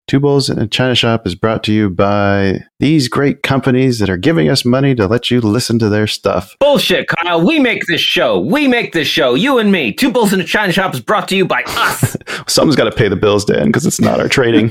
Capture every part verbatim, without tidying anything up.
Two Bulls in a China Shop is brought to you by these great companies that are giving us money to let you listen to their stuff. Bullshit, Kyle. We make this show. We make this show. You and me. Two Bulls in a China Shop is brought to you by us. Someone's got to pay the bills, Dan, because it's not our trading.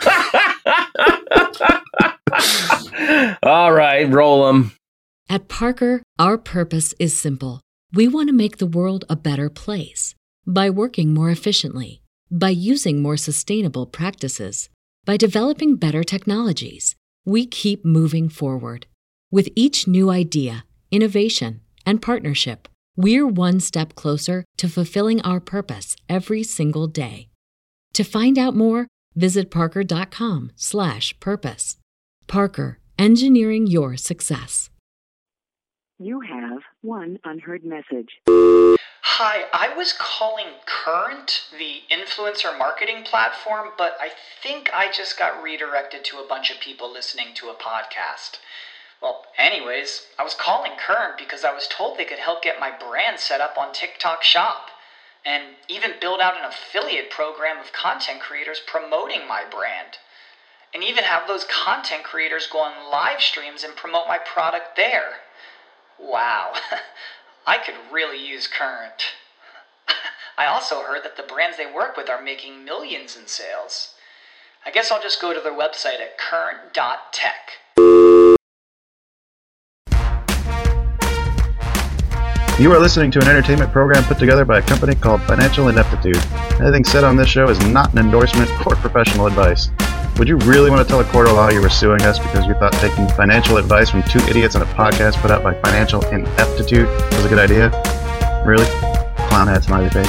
All right, roll them. At Parker, our purpose is simple. We want to make the world a better place by working more efficiently, by using more sustainable practices, by developing better technologies. We keep moving forward. With each new idea, innovation, and partnership, we're one step closer to fulfilling our purpose every single day. To find out more, visit parker.com slash purpose. Parker, engineering your success. You have one unheard message. Hi, I was calling Current, the influencer marketing platform, but I think I just got redirected to a bunch of people listening to a podcast. Well, anyways, I was calling Current because I was told they could help get my brand set up on TikTok Shop, and even build out an affiliate program of content creators promoting my brand, and even have those content creators go on live streams and promote my product there. Wow, I could really use Current. I also heard that the brands they work with are making millions in sales. I guess I'll just go to their website at current dot tech. You are listening to an entertainment program put together by a company called Financial Ineptitude. Anything said on this show is not an endorsement or professional advice. Would you really want to tell a court of law you were suing us because you thought taking financial advice from two idiots on a podcast put out by Financial Ineptitude was a good idea? Really? Clown hat, smiley face.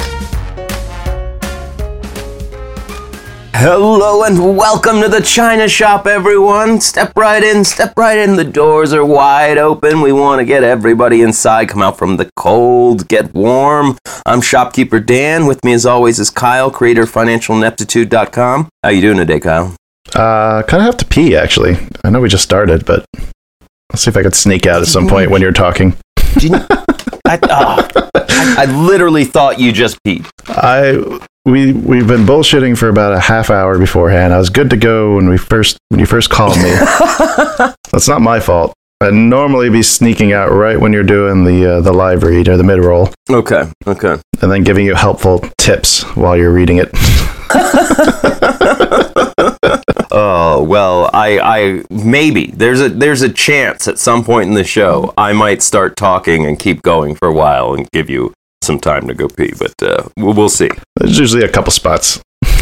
Hello and welcome to the China Shop, everyone. Step right in, step right in. The doors are wide open. We want to get everybody inside. Come out from the cold, get warm. I'm Shopkeeper Dan. With me as always is Kyle, creator of financial ineptitude dot com. How you doing today, Kyle? Uh, kind of have to pee, actually. I know we just started, but I'll see if I could sneak out at some point when you're talking. You, I, oh, I, I literally thought you just peed. I we we've been bullshitting for about a half hour beforehand. I was good to go when we first when you first called me. That's not my fault. I'd normally be sneaking out right when you're doing the uh, the live read or the mid roll. Okay, okay, and then giving you helpful tips while you're reading it. Oh, well, I, I, maybe, there's a, there's a chance at some point in the show I might start talking and keep going for a while and give you some time to go pee, but uh, we'll, we'll see. There's usually a couple spots.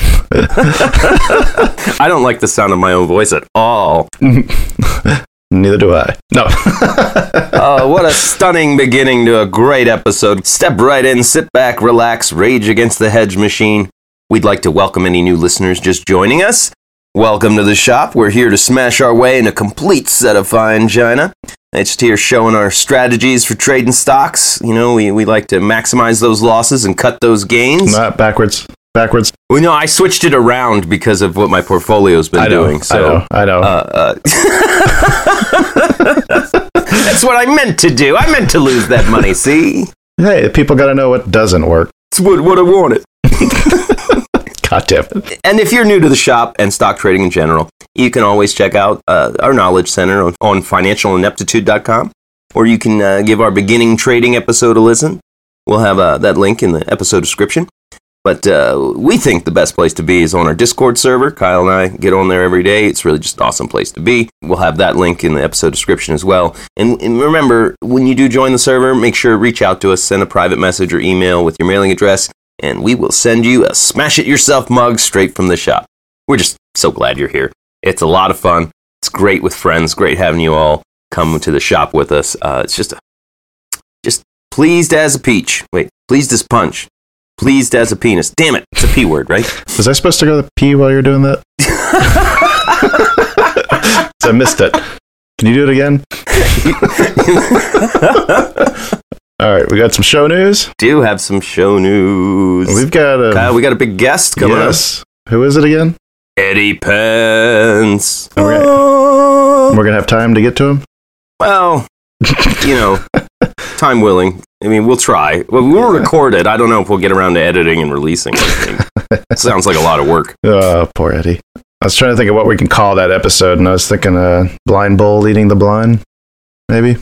I don't like the sound of my own voice at all. Neither do I. No. Oh, what a stunning beginning to a great episode. Step right in, sit back, relax, rage against the hedge machine. We'd like to welcome any new listeners just joining us. Welcome to the shop. We're here to smash our way in a complete set of fine china. It's here showing our strategies for trading stocks. You know, we, we like to maximize those losses and cut those gains. Not backwards. Backwards. Well, no, I switched it around because of what my portfolio's been I know, doing. So, I know. I know. Uh, uh, that's what I meant to do. I meant to lose that money, see? Hey, people got to know what doesn't work. It's what, what I wanted. God damn it. And if you're new to the shop and stock trading in general, you can always check out uh, our Knowledge Center on, on financial ineptitude dot com, or you can uh, give our beginning trading episode a listen. We'll have uh, that link in the episode description. But uh, we think the best place to be is on our Discord server. Kyle and I get on there every day. It's really just an awesome place to be. We'll have that link in the episode description as well. And, and remember, when you do join the server, make sure to reach out to us, send a private message or email with your mailing address, and we will send you a Smash It Yourself mug straight from the shop. We're just so glad you're here. It's a lot of fun. It's great with friends. Great having you all come to the shop with us. Uh, it's just a, just pleased as a peach. Wait, pleased as punch. Pleased as a penis. Damn it, it's a P word, right? Was I supposed to go to pee while you're doing that? So I missed it. Can you do it again? All right, we got some show news. Do have some show news. We've got a Kyle, we got a big guest coming yes. up. Who is it again? Eddie Pence. And we're, gonna, we're gonna have time to get to him. Well, you know, time willing. I mean, we'll try. Well, we'll record it. I don't know if we'll get around to editing and releasing anything. Sounds like a lot of work. Oh, poor Eddie. I was trying to think of what we can call that episode, and I was thinking uh, blind bull leading the blind, maybe.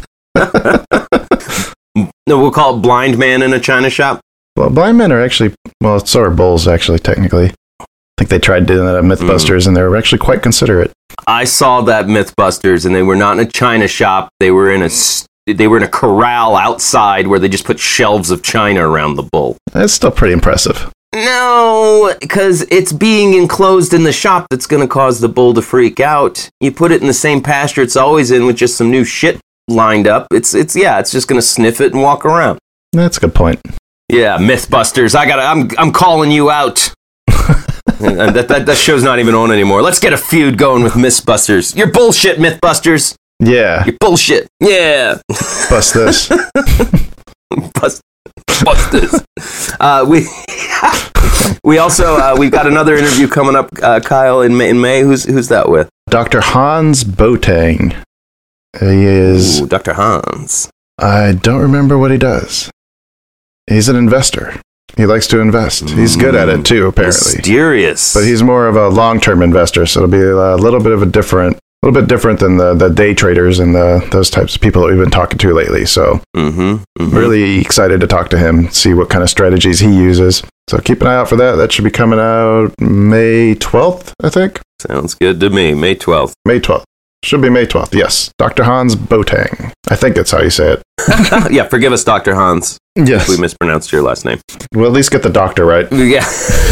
No, we'll call it Blind Man in a China Shop. Well, blind men are actually, well, so are bulls, actually, technically. I think they tried doing that at Mythbusters, mm. and they were actually quite considerate. I saw that Mythbusters, and they were not in a China shop. They were in a they were in a corral outside where they just put shelves of china around the bull. That's still pretty impressive. No, because it's being enclosed in the shop that's going to cause the bull to freak out. You put it in the same pasture it's always in with just some new shit lined up. It's it's yeah, it's just going to sniff it and walk around. That's a good point. Yeah, Mythbusters. I got. I'm I'm calling you out. And that, that that show's not even on anymore. Let's get a feud going with Mythbusters. You're bullshit, Mythbusters. Yeah. You're bullshit. Yeah. Bust this. bust, bust this. Uh, we we also uh, we've got another interview coming up, uh, Kyle, in May, in May. Who's who's that with? Doctor Hans Boateng. He is Ooh, Doctor Hans. I don't remember what he does. He's an investor. He likes to invest. He's good at it too, apparently. Mysterious. But he's more of a long-term investor, so it'll be a little bit of a different, a little bit different than the, the day traders and the those types of people that we've been talking to lately. So, mm-hmm, mm-hmm. really excited to talk to him, see what kind of strategies he uses. So keep an eye out for that. That should be coming out May twelfth, I think. Sounds good to me. May twelfth. May twelfth. Should be May twelfth, yes. Doctor Hans Boateng. I think that's how you say it. Yeah, forgive us, Doctor Hans. Yes. If we mispronounced your last name. We'll at least get the doctor right. Yeah.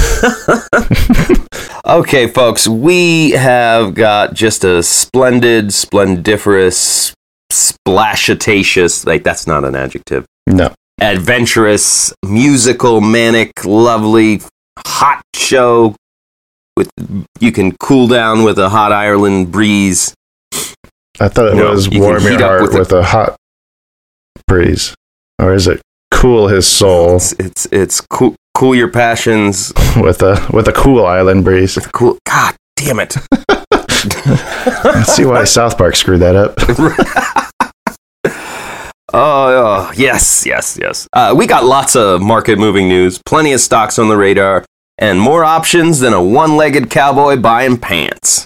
Okay, folks, we have got just a splendid, splendiferous, splashitacious, like, that's not an adjective. No. Adventurous, musical, manic, lovely, hot show. With you can cool down with a hot Ireland breeze. I thought it no, was you warm your heart with, with a, a hot breeze. Or is it cool his soul? It's it's, it's cool, cool your passions with a with a cool island breeze. With cool, God damn it! I see why South Park screwed that up. oh, oh yes, yes, yes. Uh, we got lots of market moving news, plenty of stocks on the radar, and more options than a one-legged cowboy buying pants.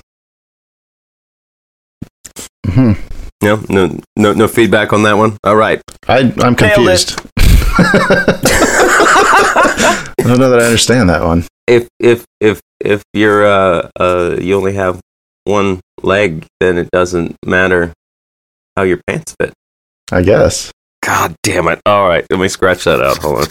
Hmm. No, no, no, no feedback on that one. All right, I, I'm confused. I don't know that I understand that one. If if if if you're uh uh you only have one leg, then it doesn't matter how your pants fit. I guess. God damn it! All right, let me scratch that out. Hold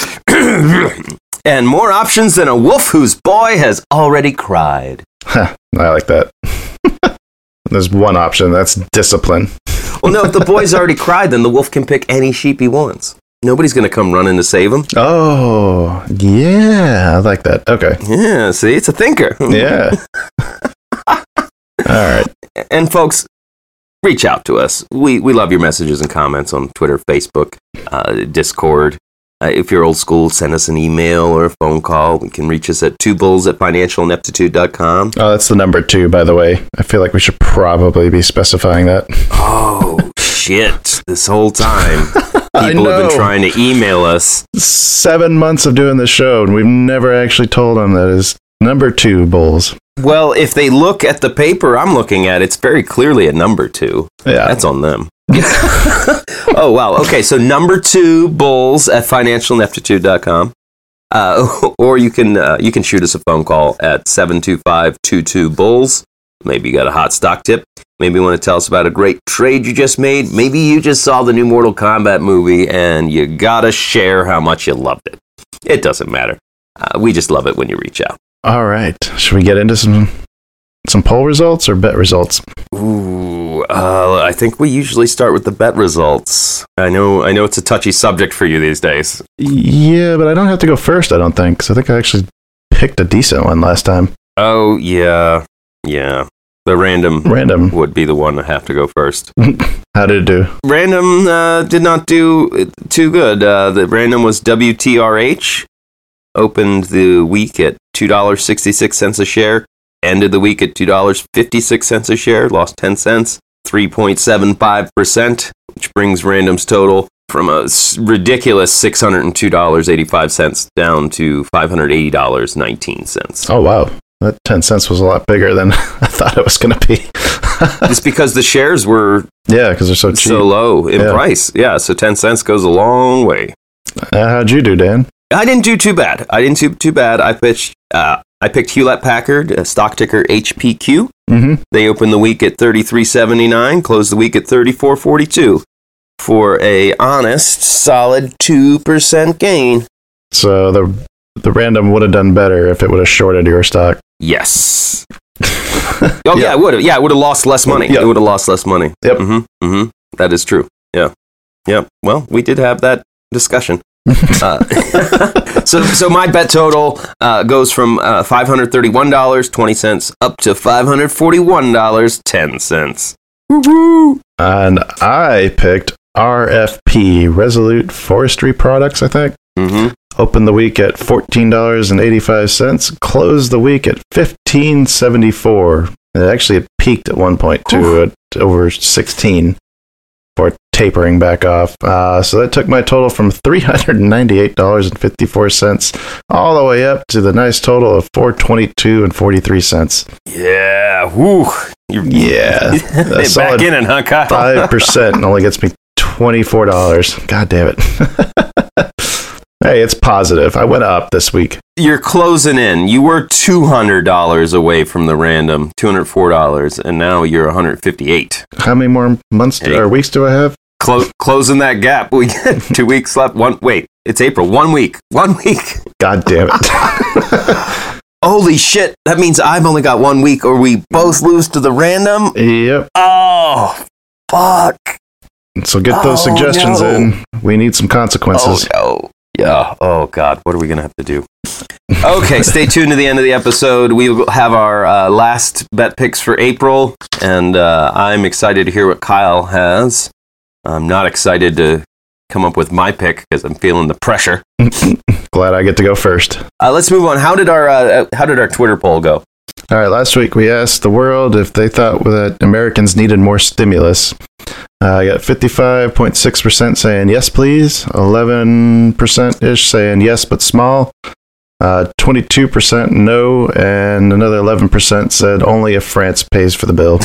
on. And more options than a wolf whose boy has already cried. I like that. There's one option, that's discipline. Well, no, if the boy's already cried, then the wolf can pick any sheep he wants. Nobody's going to come running to save him. Oh, yeah, I like that. Okay. Yeah, see, it's a thinker. Yeah. All right. And folks, reach out to us. We we love your messages and comments on Twitter, Facebook, uh, Discord. Uh, if you're old school, send us an email or a phone call. You can reach us at two bulls at financial ineptitude dot com. Oh, that's the number two, by the way. I feel like we should probably be specifying that. Oh, shit. This whole time, people have been trying to email us. Seven months of doing this show, and we've never actually told them that is number two, Bulls. Well, if they look at the paper I'm looking at, it's very clearly a number two. Yeah. That's on them. Oh, wow. Okay, so number two, bulls at financial ineptitude dot com. Uh, or you can uh, you can shoot us a phone call at seven two five, two two, bulls. Maybe you got a hot stock tip. Maybe you want to tell us about a great trade you just made. Maybe you just saw the new Mortal Kombat movie and you got to share how much you loved it. It doesn't matter. Uh, we just love it when you reach out. All right. Should we get into some some poll results or bet results? Ooh, uh, I think we usually start with the bet results. I know, I know it's a touchy subject for you these days. Yeah, but I don't have to go first, I don't think, because I think I actually picked a decent one last time. Oh, yeah, yeah. The random, random would be the one to have to go first. How did it do? Random uh, did not do too good. Uh, the random was W T R H. Opened the week at two dollars and sixty-six cents a share. Ended the week at two dollars and fifty-six cents a share, lost ten cents, three point seven five percent, which brings Random's total from a ridiculous six hundred two dollars and eighty-five cents down to five hundred eighty dollars and nineteen cents. Oh, wow. That ten cents was a lot bigger than I thought it was going to be. It's because the shares were yeah, because they're so cheap. so low in Yeah. price. Yeah, so ten cents goes a long way. Uh, how'd you do, Dan? I didn't do too bad. I didn't do too bad. I pitched. Uh, I picked Hewlett Packard, uh, stock ticker H P Q. Mm-hmm. They opened the week at thirty-three seventy-nine, closed the week at thirty-four forty-two, for a honest, solid two percent gain. So the the random would have done better if it would have shorted your stock. Yes. Oh yeah, yeah it would have. Yeah, it would have lost less money. Yep. It would have lost less money. Yep. Mm-hmm. Mm-hmm. That is true. Yeah. Yeah. Well, we did have that discussion. uh, so, so my bet total uh, goes from uh, five hundred thirty-one dollars and twenty cents up to five hundred forty-one dollars and ten cents. Woo-hoo! And I picked R F P, Resolute Forestry Products, I think. Mm-hmm. Opened the week at fourteen dollars and eighty-five cents. Closed the week at fifteen seventy-four. It actually peaked at one point to at over sixteen before tapering back off. Uh, so that took my total from three hundred ninety-eight dollars and fifty-four cents all the way up to the nice total of four hundred twenty-two dollars and forty-three cents. Yeah. Woo. You're Yeah. A back solid in it, huh, Kyle? five percent and only gets me twenty-four dollars. God damn it. Hey, it's positive. I went up this week. You're closing in. You were two hundred dollars away from the random, two hundred four dollars, and now you're one hundred fifty-eight dollars. How many more months do, Hey. or weeks do I have? Clo- closing that gap. We get two weeks left. One. Wait, it's April. One week. One week. God damn it. Holy shit. That means I've only got one week, or we both lose to the random. Yep. Oh, fuck. So get those Oh, suggestions no. in. We need some consequences. Oh, no. Yeah. Oh, God. What are we going to have to do? Okay, stay tuned to the end of the episode. We will have our uh, last bet picks for April, and uh, I'm excited to hear what Kyle has. I'm not excited to come up with my pick because I'm feeling the pressure. Glad I get to go first. Uh, let's move on. How did our uh, how did our Twitter poll go? All right, last week we asked the world if they thought that Americans needed more stimulus. Uh, I got fifty-five point six percent saying yes, please. eleven percent-ish saying yes, but small. Uh, twenty-two percent no, and another eleven percent said only if France pays for the bill.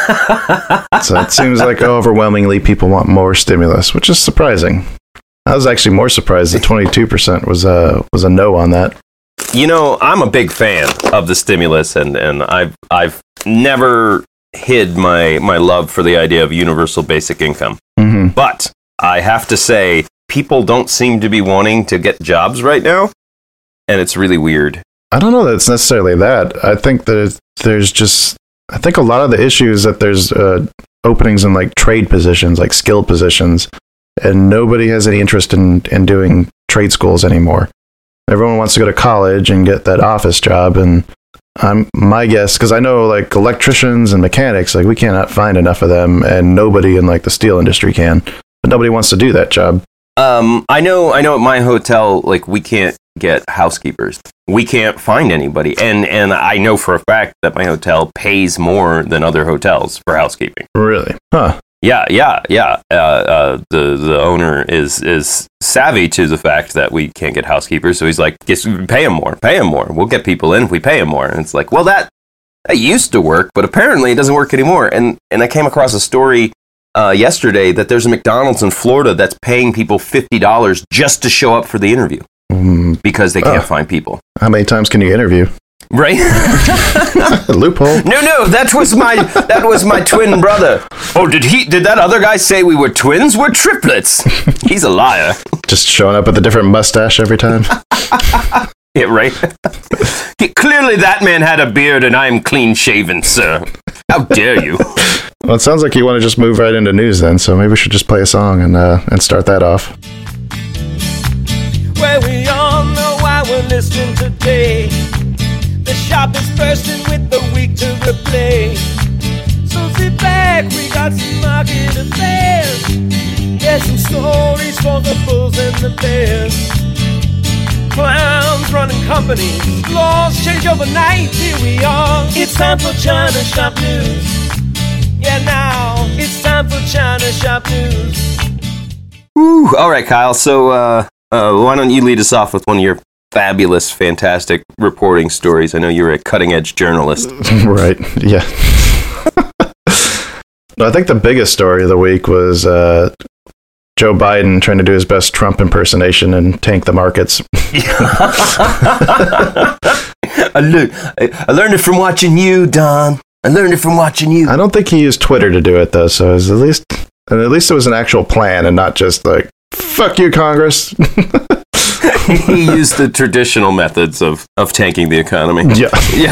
So it seems like overwhelmingly people want more stimulus, which is surprising. I was actually more surprised that twenty-two percent was a, was a no on that. You know, I'm a big fan of the stimulus, and, and I've I've never hid my, my love for the idea of universal basic income. Mm-hmm. But I have to say, people don't seem to be wanting to get jobs right now, and it's really weird. I don't know that it's necessarily that. I think that there's just, I think a lot of the issue is that there's uh, openings in like trade positions, like skilled positions, and nobody has any interest in, in doing trade schools anymore. Everyone wants to go to college and get that office job, and I'm my guess, because I know like electricians and mechanics, like we cannot find enough of them, and nobody in like the steel industry can, but nobody wants to do that job. Um, I know, I know. At my hotel, like we can't get housekeepers. We can't find anybody, and and I know for a fact that my hotel pays more than other hotels for housekeeping. Really? Huh. Yeah, yeah, yeah. Uh, uh, the the owner is is savvy to the fact that we can't get housekeepers, so he's like, "Just pay him more, pay him more. We'll get people in if we pay him more." And it's like, well, that that used to work, but apparently it doesn't work anymore. And and I came across a story uh, yesterday that there's a McDonald's in Florida that's paying people fifty dollars just to show up for the interview Mm, because they can't Oh. find people. how many times can you interview? Right? Loophole. No, no, that was my that was my twin brother. Oh, did he? Did that other guy say we were twins? We're triplets. He's a liar. Just showing up with a different mustache every time. Yeah, right. He- Clearly, that man had a beard, and I'm clean shaven, sir. How dare you? Well, it sounds like you want to just move right into news then, so maybe we should just play a song and uh, and start that off. Well, we all know why we're listening today. The shop is bursting with the week to replay. So sit back, we got some market affairs. There's some stories for the bulls and the bears. Clowns running companies, laws change overnight. Here we are. It's time for China Shop News. Yeah, now it's time for China Shop News. Woo. All right, Kyle. So, uh, uh, why don't you lead us off with one of your fabulous, fantastic reporting stories. I know you're a cutting-edge journalist. Right, yeah. I think the biggest story of the week was uh, Joe Biden trying to do his best Trump impersonation and tank the markets. I, learned, I learned it from watching you, Don. I learned it from watching you. I don't think he used Twitter to do it, though, so it was at least, and at least it was an actual plan and not just like, fuck you, Congress. He used the traditional methods of, of tanking the economy. Yeah.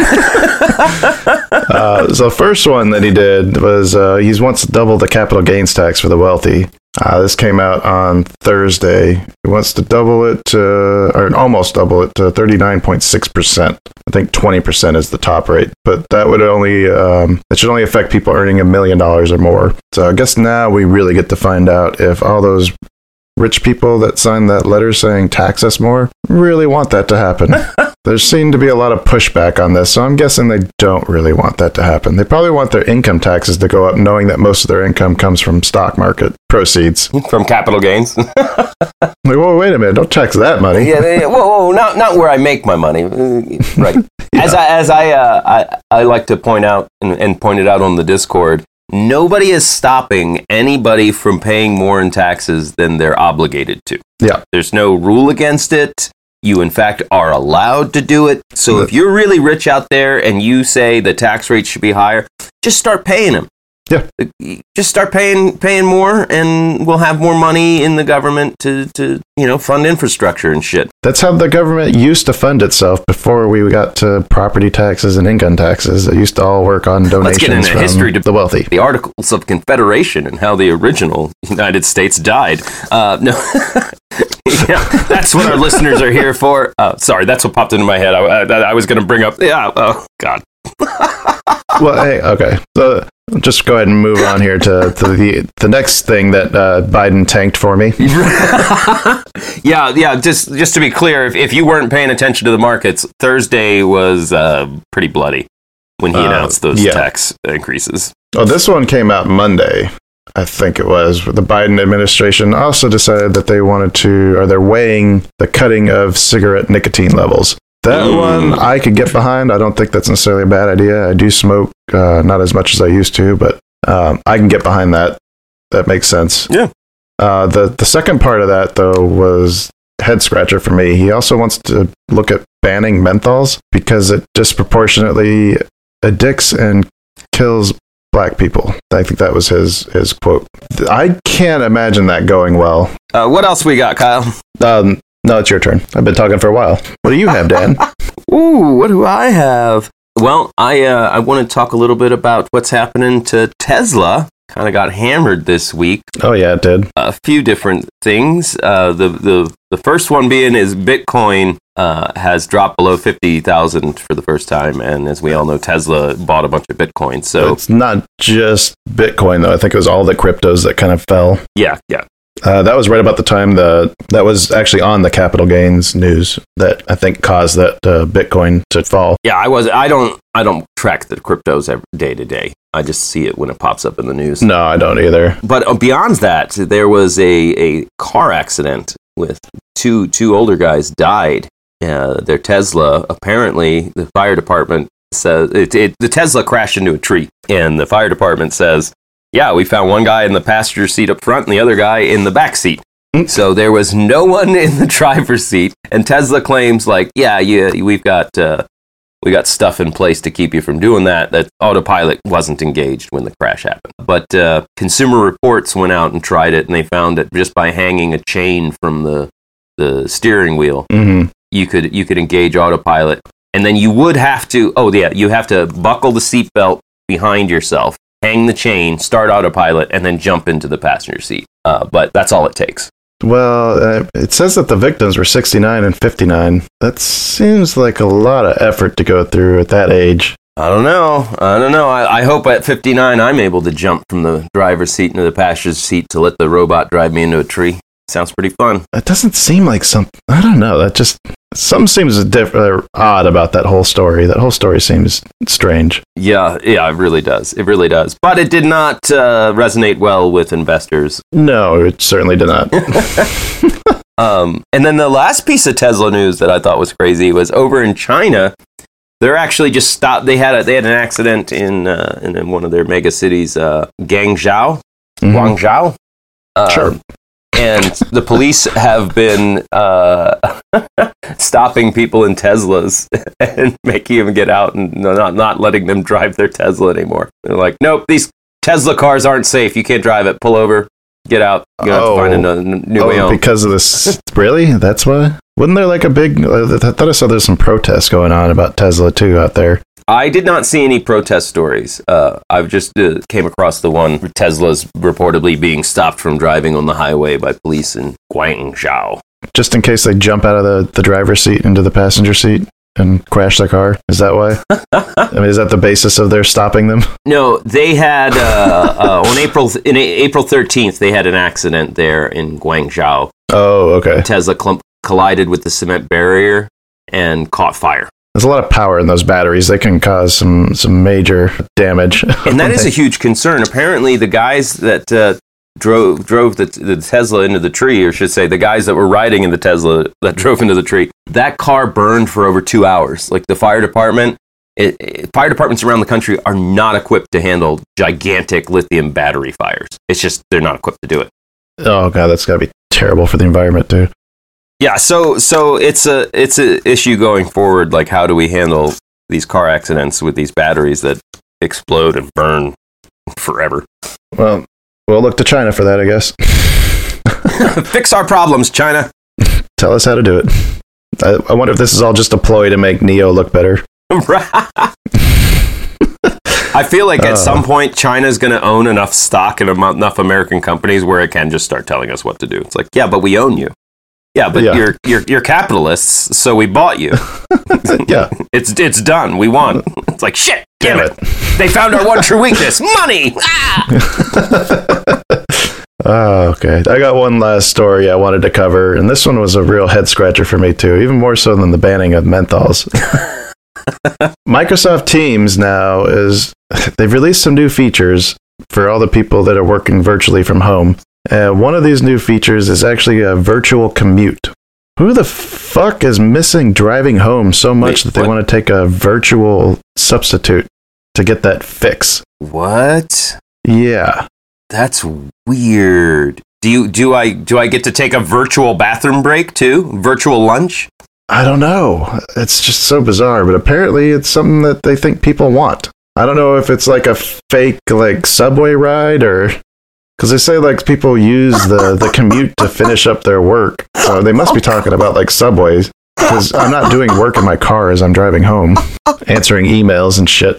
Yeah. uh, so the first one that he did was uh, he's wants to double the capital gains tax for the wealthy. Uh, this came out on Thursday. He wants to double it to, or almost double it to thirty-nine point six percent. I think twenty percent is the top rate, but that would only, um, it should only affect people earning a million dollars or more. So I guess now we really get to find out if all those rich people that signed that letter saying tax us more really want that to happen. There seemed to be a lot of pushback on this, so I'm guessing they don't really want that to happen. They probably want their income taxes to go up, knowing that most of their income comes from stock market proceeds. From capital gains. Like, whoa, wait a minute, don't tax that money. Yeah, they, whoa, whoa, not not where I make my money. Right. Yeah. As I as I, uh, I I like to point out and, and point it out on the Discord, nobody is stopping anybody from paying more in taxes than they're obligated to. Yeah. There's no rule against it. You, in fact, are allowed to do it. So Yeah. if you're really rich out there and you say the tax rate should be higher, just start paying them. Yeah. Just start paying paying more, and we'll have more money in the government to, to you know, fund infrastructure and shit. That's how the government used to fund itself before we got to property taxes and income taxes. It used to all work on donations Let's get into from history to the wealthy. The Articles of Confederation and how the original United States died. Uh, no, yeah, that's what our listeners are here for. Uh, sorry, that's what popped into my head. I, I, I was going to bring up. Yeah. Oh God. Well, hey, okay. So just go ahead and move on here to, to the the next thing that uh, Biden tanked for me. yeah, yeah. Just just to be clear, if, if you weren't paying attention to the markets, Thursday was uh, pretty bloody when he Uh, announced those yeah. tax increases. Oh, this one came out Monday, I think it was. The Biden administration also decided that they wanted to, or they're weighing the cutting of cigarette nicotine levels. That Mm. one I could get behind. I don't think that's necessarily a bad idea. I do smoke, uh, not as much as I used to, but um, I can get behind that. That makes sense. Yeah. Uh, the the second part of that though was head scratcher for me. He also wants to look at banning menthols because it disproportionately addicts and kills black people. I think that was his his quote. I can't imagine that going well. Uh, what else we got, Kyle? Um, no, it's your turn. I've been talking for a while. What do you have, Dan? Ooh, what do I have? Well, I uh, I want to talk a little bit about what's happening to Tesla. Kind of got hammered this week. Oh yeah, it did. A few different things. Uh, the the the first one being is Bitcoin uh, has dropped below fifty thousand for the first time, and as we all know, Tesla bought a bunch of Bitcoin. So It's not just Bitcoin though. I think it was all the cryptos that kind of fell. yeah, yeah. Uh, that was right about the time the that was actually on the capital gains news that I think caused that uh, Bitcoin to fall. Yeah, I was. I don't. I don't track the cryptos every day to day. I just see it when it pops up in the news. No, I don't either. But uh, beyond that, there was a, a car accident with two two older guys died. Uh, their Tesla, apparently, the fire department says it, it. The Tesla crashed into a tree, and the fire department says, "Yeah, we found one guy in the passenger seat up front, and the other guy in the back seat." So there was no one in the driver's seat, and Tesla claims, like, "Yeah, yeah, we've got." Uh, We got stuff in place to keep you from doing that. That autopilot wasn't engaged when the crash happened. But uh, Consumer Reports went out and tried it, and they found that just by hanging a chain from the the steering wheel, Mm-hmm. you could you could engage autopilot. And then you would have to, oh yeah, you have to buckle the seatbelt behind yourself, hang the chain, start autopilot, and then jump into the passenger seat. Uh, but that's all it takes. Well, uh, it says that the victims were sixty-nine and fifty-nine. That seems like a lot of effort to go through at that age. I don't know. I don't know. I, I hope at fifty-nine I'm able to jump from the driver's seat into the passenger seat to let the robot drive me into a tree. Sounds pretty fun. It doesn't seem like something. I don't know. That just something seems diff- uh, odd about that whole story. That whole story seems strange. Yeah, yeah, it really does. It really does. But it did not uh, resonate well with investors. No, it certainly did not. Um, and then the last piece of Tesla news that I thought was crazy was over in China. They're actually just stopped. They had a, they had an accident in uh, in one of their mega cities, uh, Guangzhou, mm-hmm. Guangzhou. Uh, sure. And the police have been uh, stopping people in Teslas and making them get out and not not letting them drive their Tesla anymore. They're like, nope, these Tesla cars aren't safe. You can't drive it. Pull over. Get out. You have oh, to find another new oh, way home. Because of this. Really? That's why? Wasn't there like a big... I thought I saw there's some protests going on about Tesla, too, out there. I did not see any protest stories. Uh, I've just uh, came across the one where Tesla's reportedly being stopped from driving on the highway by police in Guangzhou. Just in case they jump out of the, the driver's seat into the passenger seat and crash their car? Is that why? I mean, is that the basis of their stopping them? No, they had, uh, uh, on April in April thirteenth, they had an accident there in Guangzhou. Oh, okay. Tesla cl- collided with the cement barrier and caught fire. There's a lot of power in those batteries. They can cause some, some major damage. And that is a huge concern. Apparently, the guys that uh, drove drove the, the Tesla into the tree, or should say, the guys that were riding in the Tesla that drove into the tree, that car burned for over two hours. Like the fire department, it, it, fire departments around the country are not equipped to handle gigantic lithium battery fires. It's just they're not equipped to do it. Oh god, that's got to be terrible for the environment too. Yeah, so so it's a it's a issue going forward. Like, how do we handle these car accidents with these batteries that explode and burn forever? Well, we'll look to China for that, I guess. Fix our problems, China. Tell us how to do it. I, I wonder if this is all just a ploy to make Neo look better. I feel like at uh, some point China's going to own enough stock in enough American companies where it can just start telling us what to do. It's like, yeah, but we own you. Yeah, but yeah. you're you're you're capitalists, so we bought you. Yeah, it's it's done. We won. It's like shit. Damn, damn it. it! They found our one true weakness: money. Ah! Oh, okay. I got one last story I wanted to cover, and this one was a real head scratcher for me too, even more so than the banning of menthols. Microsoft Teams now is they've released some new features for all the people that are working virtually from home. Uh, one of these new features is actually a virtual commute. Who the fuck is missing driving home so much Wait, that they what? want to take a virtual substitute to get that fix? What? Yeah. That's weird. Do you do I do I get to take a virtual bathroom break too? Virtual lunch? I don't know. It's just so bizarre, but apparently it's something that they think people want. I don't know if it's like a fake like subway ride or because they say like people use the, the commute to finish up their work. So they must be talking about like subways because I'm not doing work in my car as I'm driving home, answering emails and shit.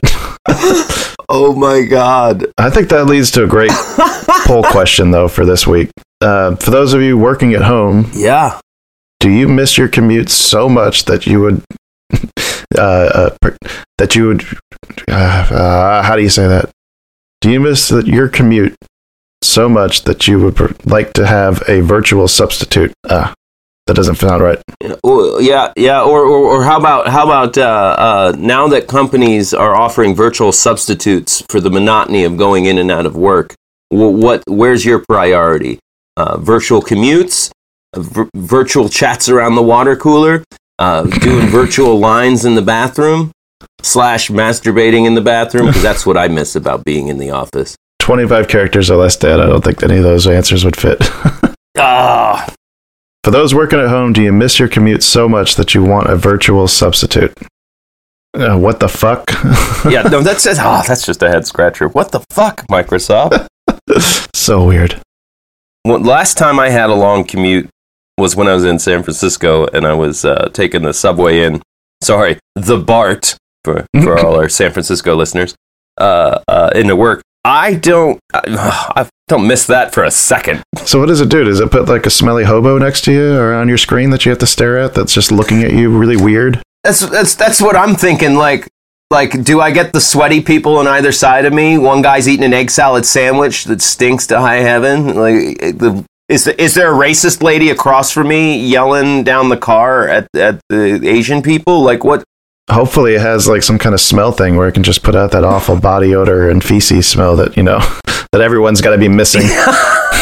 Oh my God. I think that leads to a great poll question though for this week. Uh, for those of you working at home. Yeah. Do you miss your commute so much that you would, uh, uh, per, that you would, uh, uh, how do you say that? Do you miss the, your commute so much that you would per- like to have a virtual substitute? Ah, that doesn't sound right. Yeah, yeah. Or, or, or how about how about uh, uh, now that companies are offering virtual substitutes for the monotony of going in and out of work? What, where's your priority? Uh, virtual commutes. V- virtual chats around the water cooler, uh, doing virtual lines in the bathroom, slash masturbating in the bathroom, because that's what I miss about being in the office. twenty-five characters or less, Dad. I don't think any of those answers would fit. Ah. For those working at home, do you miss your commute so much that you want a virtual substitute? Uh, what the fuck? Yeah, no, that's just, oh, that's just a head scratcher. What the fuck, Microsoft? So weird. Well, last time I had a long commute was when I was in San Francisco and I was uh, taking the subway in, sorry, the BART, for, for all our San Francisco listeners, uh, uh, into work. I don't, I, I don't miss that for a second. So what does it do? Does it put like a smelly hobo next to you or on your screen that you have to stare at that's just looking at you really weird? That's that's that's what I'm thinking. Like, like, do I get the sweaty people on either side of me? One guy's eating an egg salad sandwich that stinks to high heaven. Like, the is the, is there a racist lady across from me yelling down the car at at the Asian people? Like, what? Hopefully it has like some kind of smell thing where it can just put out that awful body odor and feces smell that, you know, that everyone's got to be missing.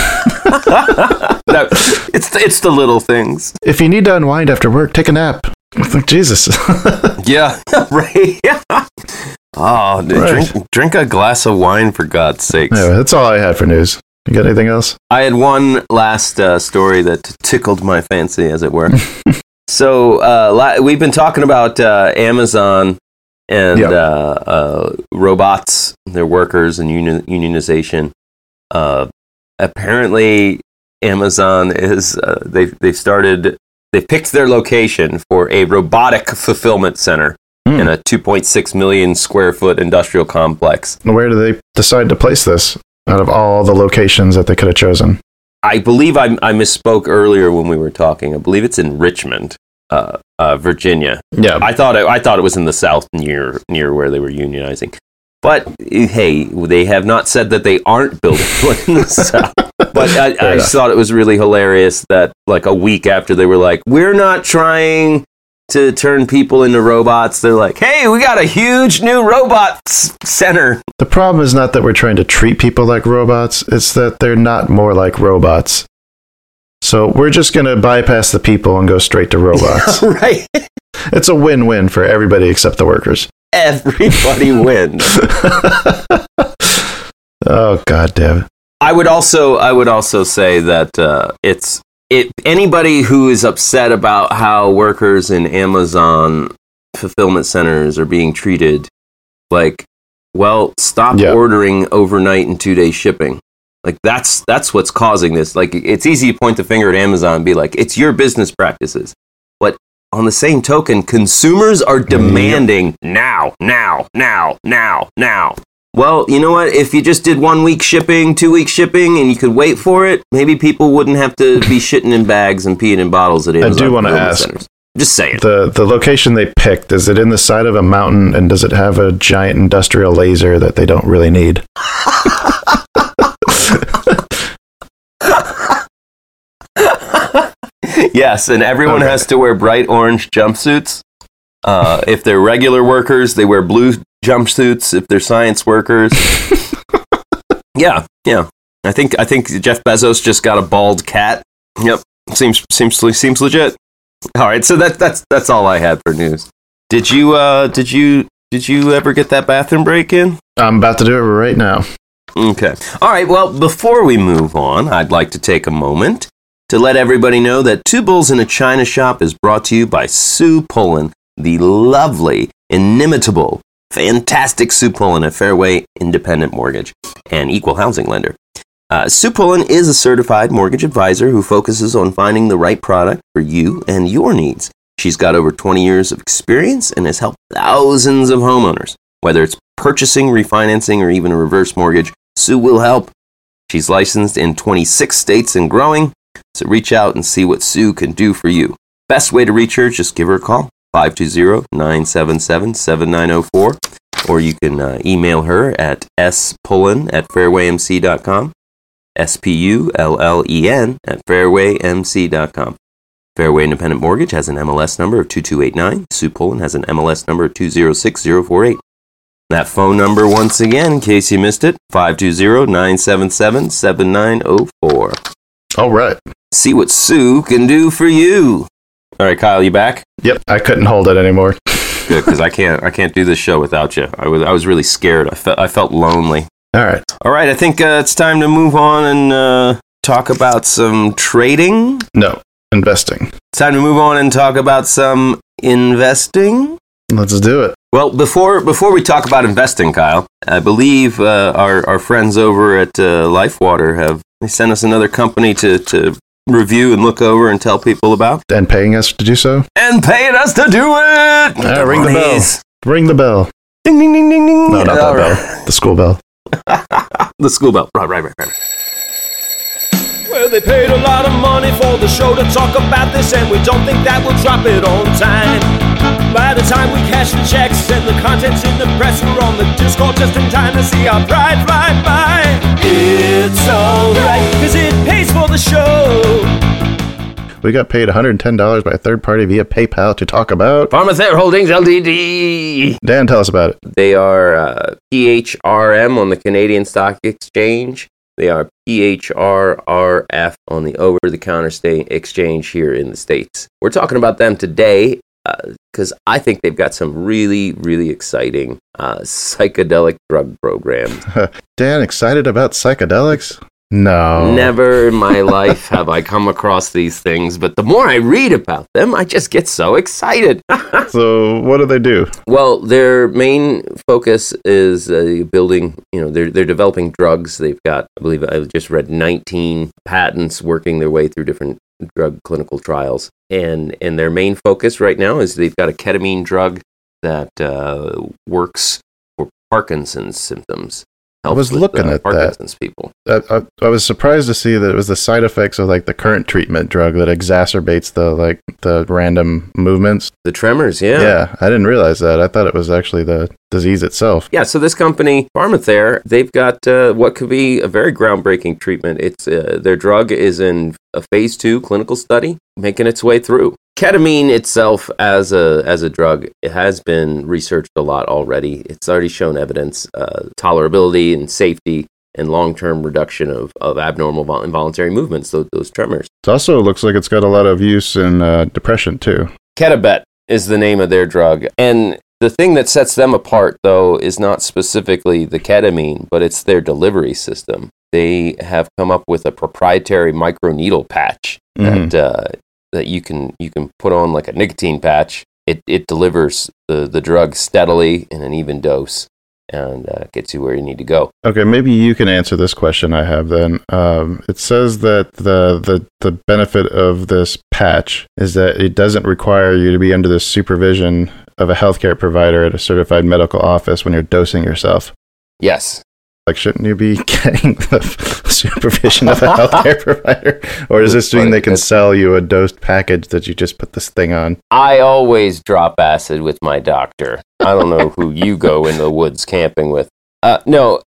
No, it's the, it's the little things. If you need to unwind after work, take a nap. Jesus. Yeah, right. Yeah. Oh, dude, Right. drink drink a glass of wine for God's sakes. Anyway, that's all I had for news. You got anything else? I had one last uh, story that tickled my fancy, as it were. So uh, la- we've been talking about uh, Amazon and Yep. uh, uh, robots, their workers, and uni- unionization. Uh, apparently, Amazon is uh, they've they've started they picked their location for a robotic fulfillment center Hmm. in a two point six million square foot industrial complex. Where do they decide to place this out of all the locations that they could have chosen? I believe I, I misspoke earlier when we were talking. I believe it's in Richmond, uh, uh, Virginia. Yeah. I thought it, I thought it was in the South near near where they were unionizing. But hey, they have not said that they aren't building one in the South. But I, I just thought it was really hilarious that like a week after they were like, we're not trying to turn people into robots. They're like, hey, we got a huge new robot s- center. The problem is not that we're trying to treat people like robots, it's that they're not more like robots. So we're just going to bypass the people and go straight to robots. Right? It's a win-win for everybody except the workers. Everybody wins. Oh, God damn it. I would also I would also say that uh, it's it anybody who is upset about how workers in Amazon fulfillment centers are being treated, like, well, stop Yeah. ordering overnight and two day shipping. Like that's that's what's causing this. Like it's easy to point the finger at Amazon and be like, it's your business practices. But on the same token, consumers are demanding now, now, now, now, now. Well, you know what? If you just did one week shipping, two week shipping, and you could wait for it, maybe people wouldn't have to be shitting in bags and peeing in bottles at Amazon. do wanna fulfillment ask- centers. Just saying. The the location they picked, is it in the side of a mountain, and does it have a giant industrial laser that they don't really need? Yes, and everyone Okay. has to wear bright orange jumpsuits. Uh, if they're regular workers, they wear blue jumpsuits. If they're science workers, yeah, yeah. I think I think Jeff Bezos just got a bald cat. Yep, seems seems seems legit. All right, so that that's that's all I had for news. Did you uh did you did you ever get that bathroom break in? I'm about to do it right now. Okay. All right. Well, before we move on, I'd like to take a moment to let everybody know that Two Bulls in a China Shop is brought to you by Sue Pullen, the lovely, inimitable, fantastic Sue Pullen at Fairway Independent Mortgage and Equal Housing Lender. Uh, Sue Pullen is a certified mortgage advisor who focuses on finding the right product for you and your needs. She's got over twenty years of experience and has helped thousands of homeowners. Whether it's purchasing, refinancing, or even a reverse mortgage, Sue will help. She's licensed in twenty-six states and growing, so reach out and see what Sue can do for you. Best way to reach her, just give her a call, five two zero, nine seven seven, seven nine zero four, or you can uh, email her at spullen at fairwaymc dot com, S P U L L E N at fairwaymc dot com. Fairway Independent Mortgage has an M L S number of two two eight nine. Sue Pullen has an M L S number of two zero six zero four eight. That phone number, once again, in case you missed it, five two zero, nine seven seven, seven nine zero four. All right. See what Sue can do for you. All right, Kyle, you back? Yep, I couldn't hold it anymore. Good, because I can't. I can't do this show without you. I was. I was really scared. I felt. I felt lonely. All right. All right, I think uh, it's time to move on and uh, talk about some trading. No, investing. It's time to move on and talk about some investing. Let's do it. Well, before before we talk about investing, Kyle, I believe uh, our our friends over at uh, LifeWater have they sent us another company to to review and look over and tell people about, And paying us to do so? and paying us to do it. All right, ring the bell. Monies. Ring the bell. Ding ding ding ding ding. No, not that All bell. right. The school bell. The school bell. Right, right, right, right. Well, they paid a lot of money for the show to talk about this, and we don't think that we'll drop it on time. By the time we cash the checks and the contents in the press, we're on the Discord just in time to see our pride fly by. It's alright, cause it pays for the show. We got paid one hundred ten dollars by a third party via PayPal to talk about. Pharmathere Holdings Limited. Dan, tell us about it. They are uh, P H R M on the Canadian Stock Exchange. They are P H R R F on the over-the-counter sta- exchange here in the States. We're talking about them today because uh, I think they've got some really, really exciting uh, psychedelic drug programs. Dan, excited about psychedelics? No. Never in my life have I come across these things, but the more I read about them, I just get so excited. So what do they do? Well, their main focus is uh, building, you know, they're, they're developing drugs. They've got, I believe I just read nineteen patents working their way through different drug clinical trials. And, and their main focus right now is they've got a ketamine drug that uh, works for Parkinson's symptoms. I was with, looking uh, at Parkinson's that. people. I, I, I was surprised to see that it was the side effects of like the current treatment drug that exacerbates the like the random movements. The tremors, yeah. Yeah, I didn't realize that. I thought it was actually the disease itself. Yeah, so this company, Pharmathere, they've got uh, what could be a very groundbreaking treatment. It's uh, their drug is in a phase two clinical study, making its way through. Ketamine itself as a as a drug, it has been researched a lot already. It's already shown evidence, uh, tolerability and safety and long-term reduction of, of abnormal vol- involuntary movements, those, those tremors. It also looks like it's got a lot of use in uh, depression too. Ketabet is the name of their drug. And the thing that sets them apart, though, is not specifically the ketamine, but it's their delivery system. They have come up with a proprietary microneedle patch mm-hmm. that uh, that you can you can put on like a nicotine patch. It it delivers the, the drug steadily in an even dose and uh, gets you where you need to go. Okay, maybe you can answer this question I have then. Um, it says that the, the, the benefit of this patch is that it doesn't require you to be under the supervision of a healthcare provider at a certified medical office when you're dosing yourself. Yes. Like, shouldn't you be getting the supervision of a healthcare provider? Or does this mean they can sell you a dosed package that you just put this thing on? I always drop acid with my doctor. I don't know who you go in the woods camping with. Uh, no,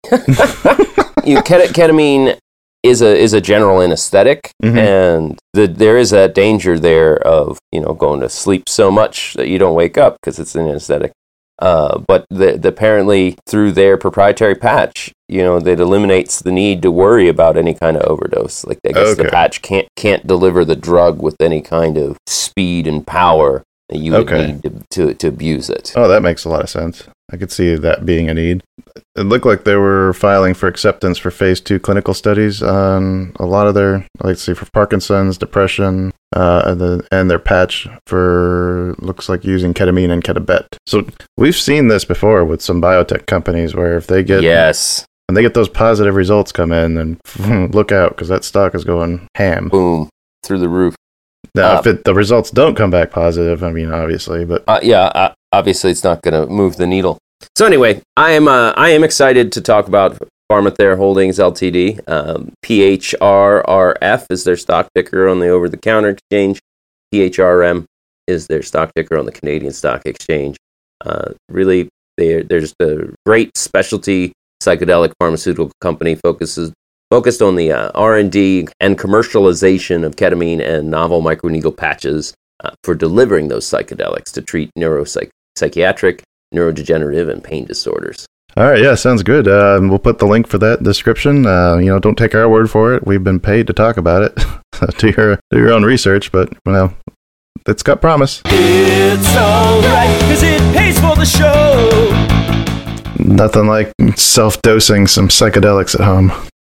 you, ket- ketamine is a is a general anesthetic, mm-hmm. and the, there is that danger there of you know going to sleep so much that you don't wake up because it's an anesthetic. Uh, but the, the, apparently through their proprietary patch, you know, that eliminates the need to worry about any kind of overdose. Like I guess okay. the patch can't can't deliver the drug with any kind of speed and power that you would okay. need to, to to abuse it. Oh, that makes a lot of sense. I could see that being a need. It looked like they were filing for acceptance for phase two clinical studies on a lot of their, let's see, for Parkinson's, depression, uh, and, the, and their patch for, looks like using ketamine and ketabet. So we've seen this before with some biotech companies where if they get, yes, and they get those positive results come in, then look out because that stock is going ham. Boom, through the roof. Now, uh, if it, the results don't come back positive, I mean, obviously, but uh, yeah, uh, obviously, it's not going to move the needle. So anyway, I am uh, I am excited to talk about Pharmathere Holdings Limited. Um, P H R R F is their stock ticker on the over-the-counter exchange. P H R M is their stock ticker on the Canadian Stock Exchange. Uh, really, they're, they're just a great specialty psychedelic pharmaceutical company focuses focused on the uh, R and D and commercialization of ketamine and novel microneedle patches uh, for delivering those psychedelics to treat neuropsychiatric, neurodegenerative, and pain disorders. All right, yeah, sounds good. Uh, we'll put the link for that in the description. Uh, you know, don't take our word for it. We've been paid to talk about it. do your do your own research, but you know, it's got promise. It's all right, 'cause it pays for the show. Nothing like self-dosing some psychedelics at home.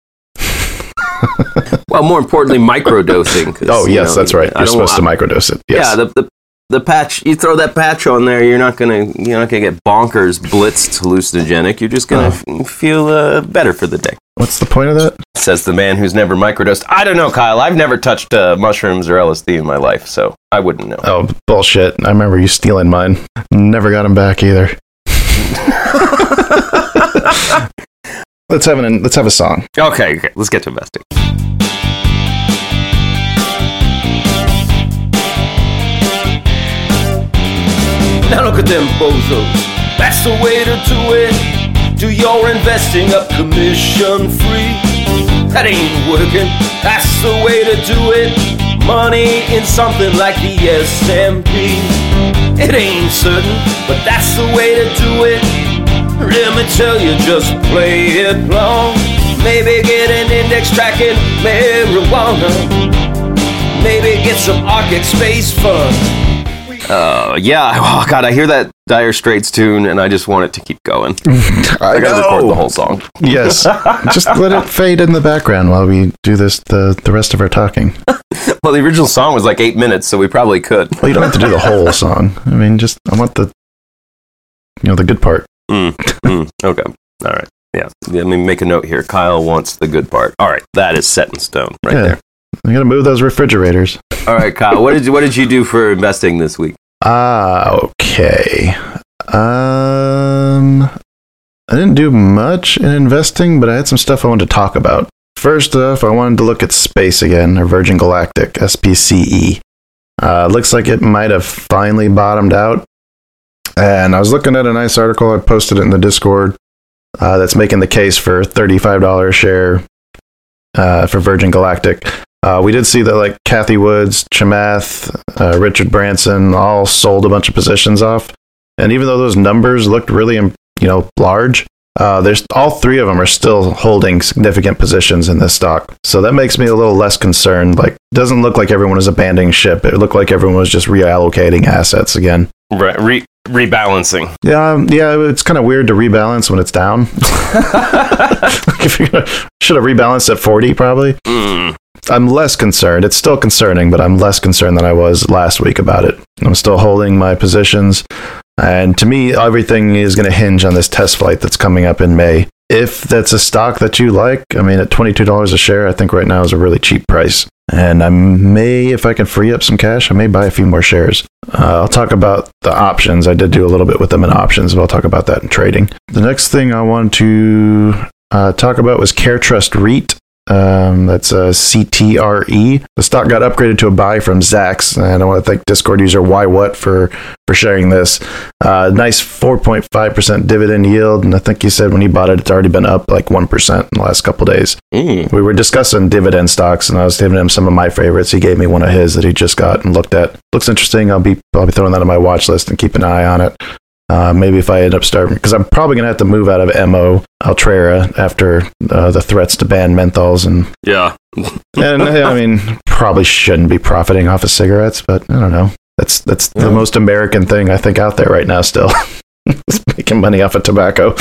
Well, more importantly, microdosing. Oh, yes, know, that's right. You're supposed want, to microdose it. Yes. Yeah, the, the the patch. You throw that patch on there, you're not gonna you're not gonna get bonkers, blitzed, hallucinogenic. You're just gonna oh. f- feel uh, better for the day. What's the point of that? Says the man who's never microdosed. I don't know, Kyle. I've never touched uh, mushrooms or L S D in my life, so I wouldn't know. Oh, bullshit! I remember you stealing mine. Never got them back either. Let's have an let's have a song. Okay, okay, let's get to investing. Now look at them bozos. That's the way to do it. Do your investing up commission free. That ain't working. That's the way to do it. Money in something like the S and P. It ain't certain, but that's the way to do it. Let me tell you, just play it long. Make Maybe get an index tracking marijuana. Maybe get some Arctic space fun. Uh, yeah, oh god, I hear that Dire Straits tune and I just want it to keep going. I, I gotta record the whole song. Yes, just let it fade in the background while we do this the, the rest of our talking. Well, the original song was like eight minutes, so we probably could. Well, you don't have to do the whole song. I mean, just, I want the, you know, the good part. Mm, mm, okay, all right. Yeah, let me make a note here. Kyle wants the good part. All right, that is set in stone right yeah. there. I'm gonna move those refrigerators. All right, Kyle, what did you, what did you do for investing this week? Ah, okay. Um, I didn't do much in investing, but I had some stuff I wanted to talk about. First off, I wanted to look at space again, or Virgin Galactic, S P C E. Uh, looks like it might have finally bottomed out. And I was looking at a nice article, I posted it in the Discord, uh, that's making the case for thirty-five dollars a share uh, for Virgin Galactic. Uh, we did see that like Kathy Woods, Chamath, uh, Richard Branson all sold a bunch of positions off. And even though those numbers looked really, you know, large, uh, there's all three of them are still holding significant positions in this stock. So that makes me a little less concerned. Like, it doesn't look like everyone is abandoning ship. It looked like everyone was just reallocating assets again. Right, Re- rebalancing. Yeah, um, yeah. It's kind of weird to rebalance when it's down. If you're gonna, should have rebalanced at forty, probably. Mm. I'm less concerned. It's still concerning, but I'm less concerned than I was last week about it. I'm still holding my positions. And to me, everything is going to hinge on this test flight that's coming up in May. If that's a stock that you like, I mean, at twenty-two dollars a share, I think right now is a really cheap price. And I may, if I can free up some cash, I may buy a few more shares. Uh, I'll talk about the options. I did do a little bit with them in options, but I'll talk about that in trading. The next thing I want to uh, talk about was CareTrust REIT. Um, that's a C T R E. The stock got upgraded to a buy from Zacks, and I want to thank Discord user Why What for for sharing this. Uh, nice four point five percent dividend yield, and I think he said when he bought it, it's already been up like one percent in the last couple days. Mm. We were discussing dividend stocks, and I was giving him some of my favorites. He gave me one of his that he just got and looked at. Looks interesting. I'll be I'll be throwing that on my watch list and keep an eye on it. Uh, maybe if I end up starting, because I'm probably going to have to move out of M O Altrera after uh, the threats to ban menthols. And yeah. and I mean, probably shouldn't be profiting off of cigarettes, but I don't know. That's that's yeah. the most American thing I think out there right now still. It's making money off of tobacco.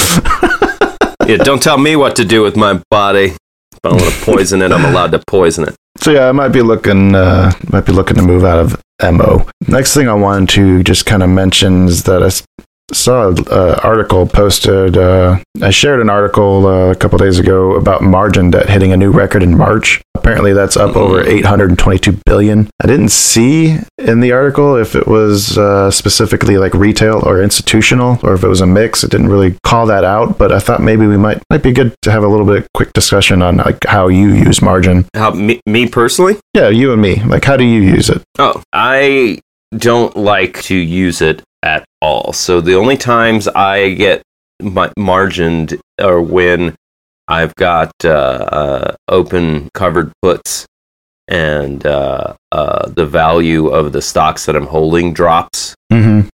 Yeah, don't tell me what to do with my body. If I want to poison it, I'm allowed to poison it. So yeah, I might be looking, uh, might be looking to move out of M O. Next thing I wanted to just kind of mention is that I saw an uh, article posted. Uh, I shared an article uh, a couple days ago about margin debt hitting a new record in March. Apparently, that's up mm-hmm. over eight hundred twenty-two billion dollars. I didn't see in the article if it was uh, specifically like retail or institutional, or if it was a mix. It didn't really call that out, but I thought maybe we might might be good to have a little bit quick discussion on like how you use margin. How me, me personally? Yeah, you and me. Like, how do you use it? Oh, I don't like to use it at all. So the only times I get my margined are when I've got uh, uh, open covered puts and uh, uh, the value of the stocks that I'm holding drops, mm-hmm.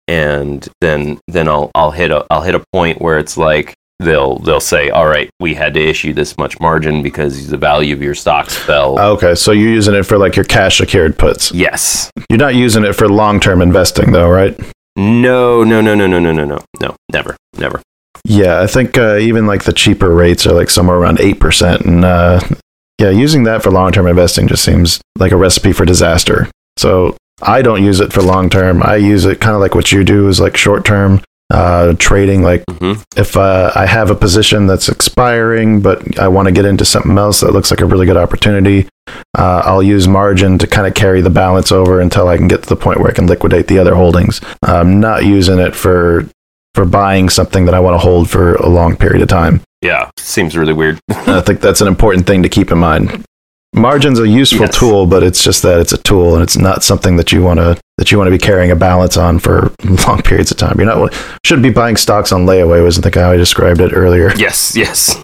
and then then I'll I'll hit a I'll hit a point where it's like they'll they'll say, all right, we had to issue this much margin because the value of your stocks fell. Okay, so you're using it for like your cash secured puts. Yes. You're not using it for long term investing though, right? No, no, no, no, no, no, no, no, no, never, never. Yeah, I think uh, even like the cheaper rates are like somewhere around eight percent, and uh, yeah, using that for long term investing just seems like a recipe for disaster. So I don't use it for long term. I use it kind of like what you do is like short term. Uh, trading, like mm-hmm. if uh, I have a position that's expiring, but I want to get into something else that looks like a really good opportunity, uh, I'll use margin to kind of carry the balance over until I can get to the point where I can liquidate the other holdings. I'm not using it for for buying something that I want to hold for a long period of time. Yeah, seems really weird. I think that's an important thing to keep in mind. Margin's a useful yes. tool, but it's just that it's a tool, and it's not something that you want to that you want to be carrying a balance on for long periods of time. You're not should be buying stocks on layaway. Wasn't the how I described it earlier? Yes, yes.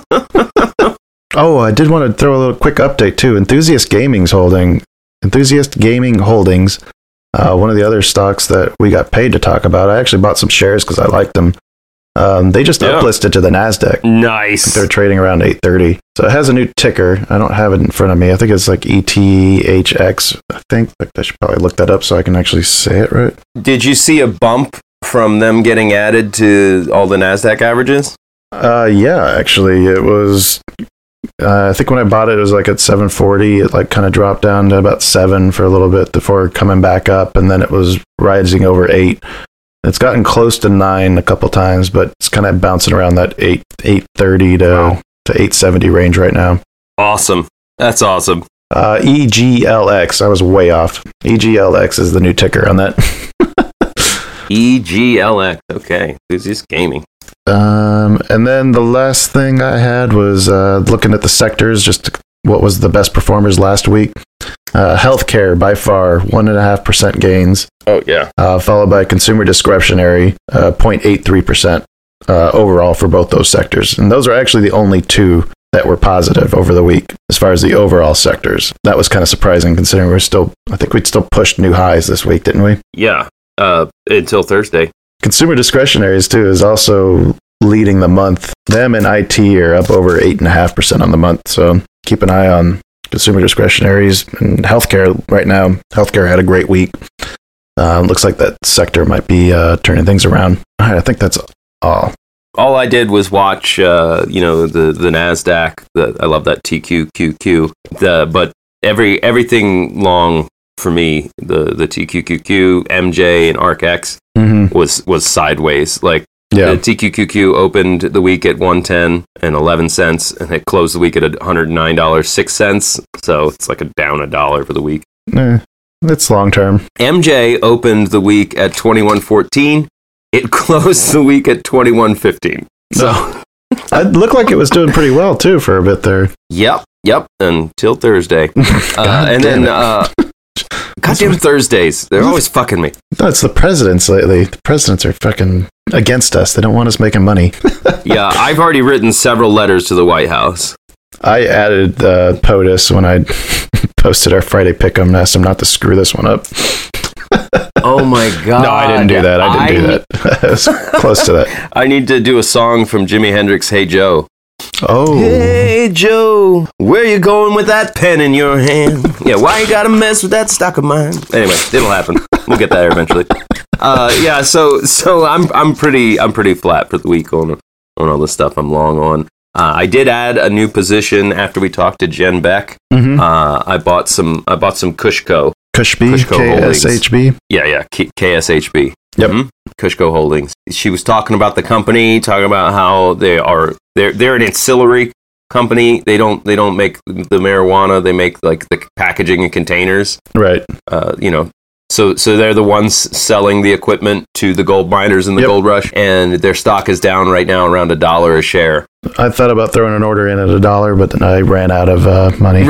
Oh, I did want to throw a little quick update too. Enthusiast Gaming's holding Enthusiast Gaming Holdings. Uh, one of the other stocks that we got paid to talk about. I actually bought some shares because I liked them. Um, they just Yeah. uplisted to the NASDAQ. Nice. They're trading around eight thirty. So it has a new ticker. I don't have it in front of me. I think it's like E T H X. I think like, I should probably look that up so I can actually say it right. Did you see a bump from them getting added to all the NASDAQ averages? Uh, yeah, actually, it was. Uh, I think when I bought it, it was like at seven forty. It like kind of dropped down to about seven for a little bit before coming back up, and then it was rising over eight. It's gotten close to nine a couple times, but it's kind of bouncing around that eight eight thirty to Wow. to eight seventy range right now. Awesome. That's awesome. Uh, E G L X. I was way off. E G L X is the new ticker on that. E G L X. Okay. Enthusiast Gaming. Um, and then the last thing I had was uh, looking at the sectors, just what was the best performers last week. Uh, healthcare, by far, one point five percent gains, Oh, yeah. uh, followed by consumer discretionary, uh, zero point eight three percent uh, overall for both those sectors. And those are actually the only two that were positive over the week as far as the overall sectors. That was kind of surprising considering we're still, I think we'd still pushed new highs this week, didn't we? Yeah. Uh, until Thursday. Consumer discretionaries, too, is also leading the month. Them and I T are up over eight point five percent on the month. So keep an eye on consumer discretionaries and healthcare right now. Healthcare had a great week. Uh, looks like that sector might be uh, turning things around. All right, I think that's all. All I did was watch, uh, you know, the the Nasdaq. The, I love that T Q Q Q. The but every everything long for me, the the T Q Q Q, M J, and ARKX Mm-hmm. was was sideways. Like Yeah. the T Q Q Q opened the week at one ten and eleven cents, and it closed the week at one hundred nine dollars and six cents. So it's like a down a dollar for the week. Eh, it's long term. M J opened the week at twenty-one fourteen. It closed the week at twenty-one fifteen. So, It looked like it was doing pretty well, too, for a bit there. yep, yep, until Thursday. Uh, and then, damn it. uh, goddamn Thursdays. They're always fucking me. No, it's the presidents lately. The presidents are fucking against us. They don't want us making money. Yeah, I've already written several letters to the White House. I added uh, POTUS when I posted our Friday pick'em and asked him not to screw this one up. Oh my god. No, I didn't do that. I didn't do that. I was close to that. I need to do a song from Jimi Hendrix, Hey Joe. Oh. Hey Joe, where you going with that pen in your hand? Yeah, why you gotta mess with that stock of mine? Anyway, it'll happen. We'll get there eventually. Uh, yeah, so so I'm I'm pretty I'm pretty flat for the week on on all the stuff I'm long on. Uh, I did add a new position after we talked to Jen Beck. Mm-hmm. Uh, I bought some I bought some Kushco. Cushby, Kushco K S H B. Yeah, yeah, K- KSHB. Yep. Mhm. Kushco Holdings. She was talking about the company, talking about how they are they're they're an ancillary company. They don't they don't make the marijuana. They make like the packaging and containers. Right. Uh, you know, so so they're the ones selling the equipment to the gold miners in the Yep. gold rush, and their stock is down right now around a dollar a share. I thought about throwing an order in at a dollar, but then I ran out of uh, money.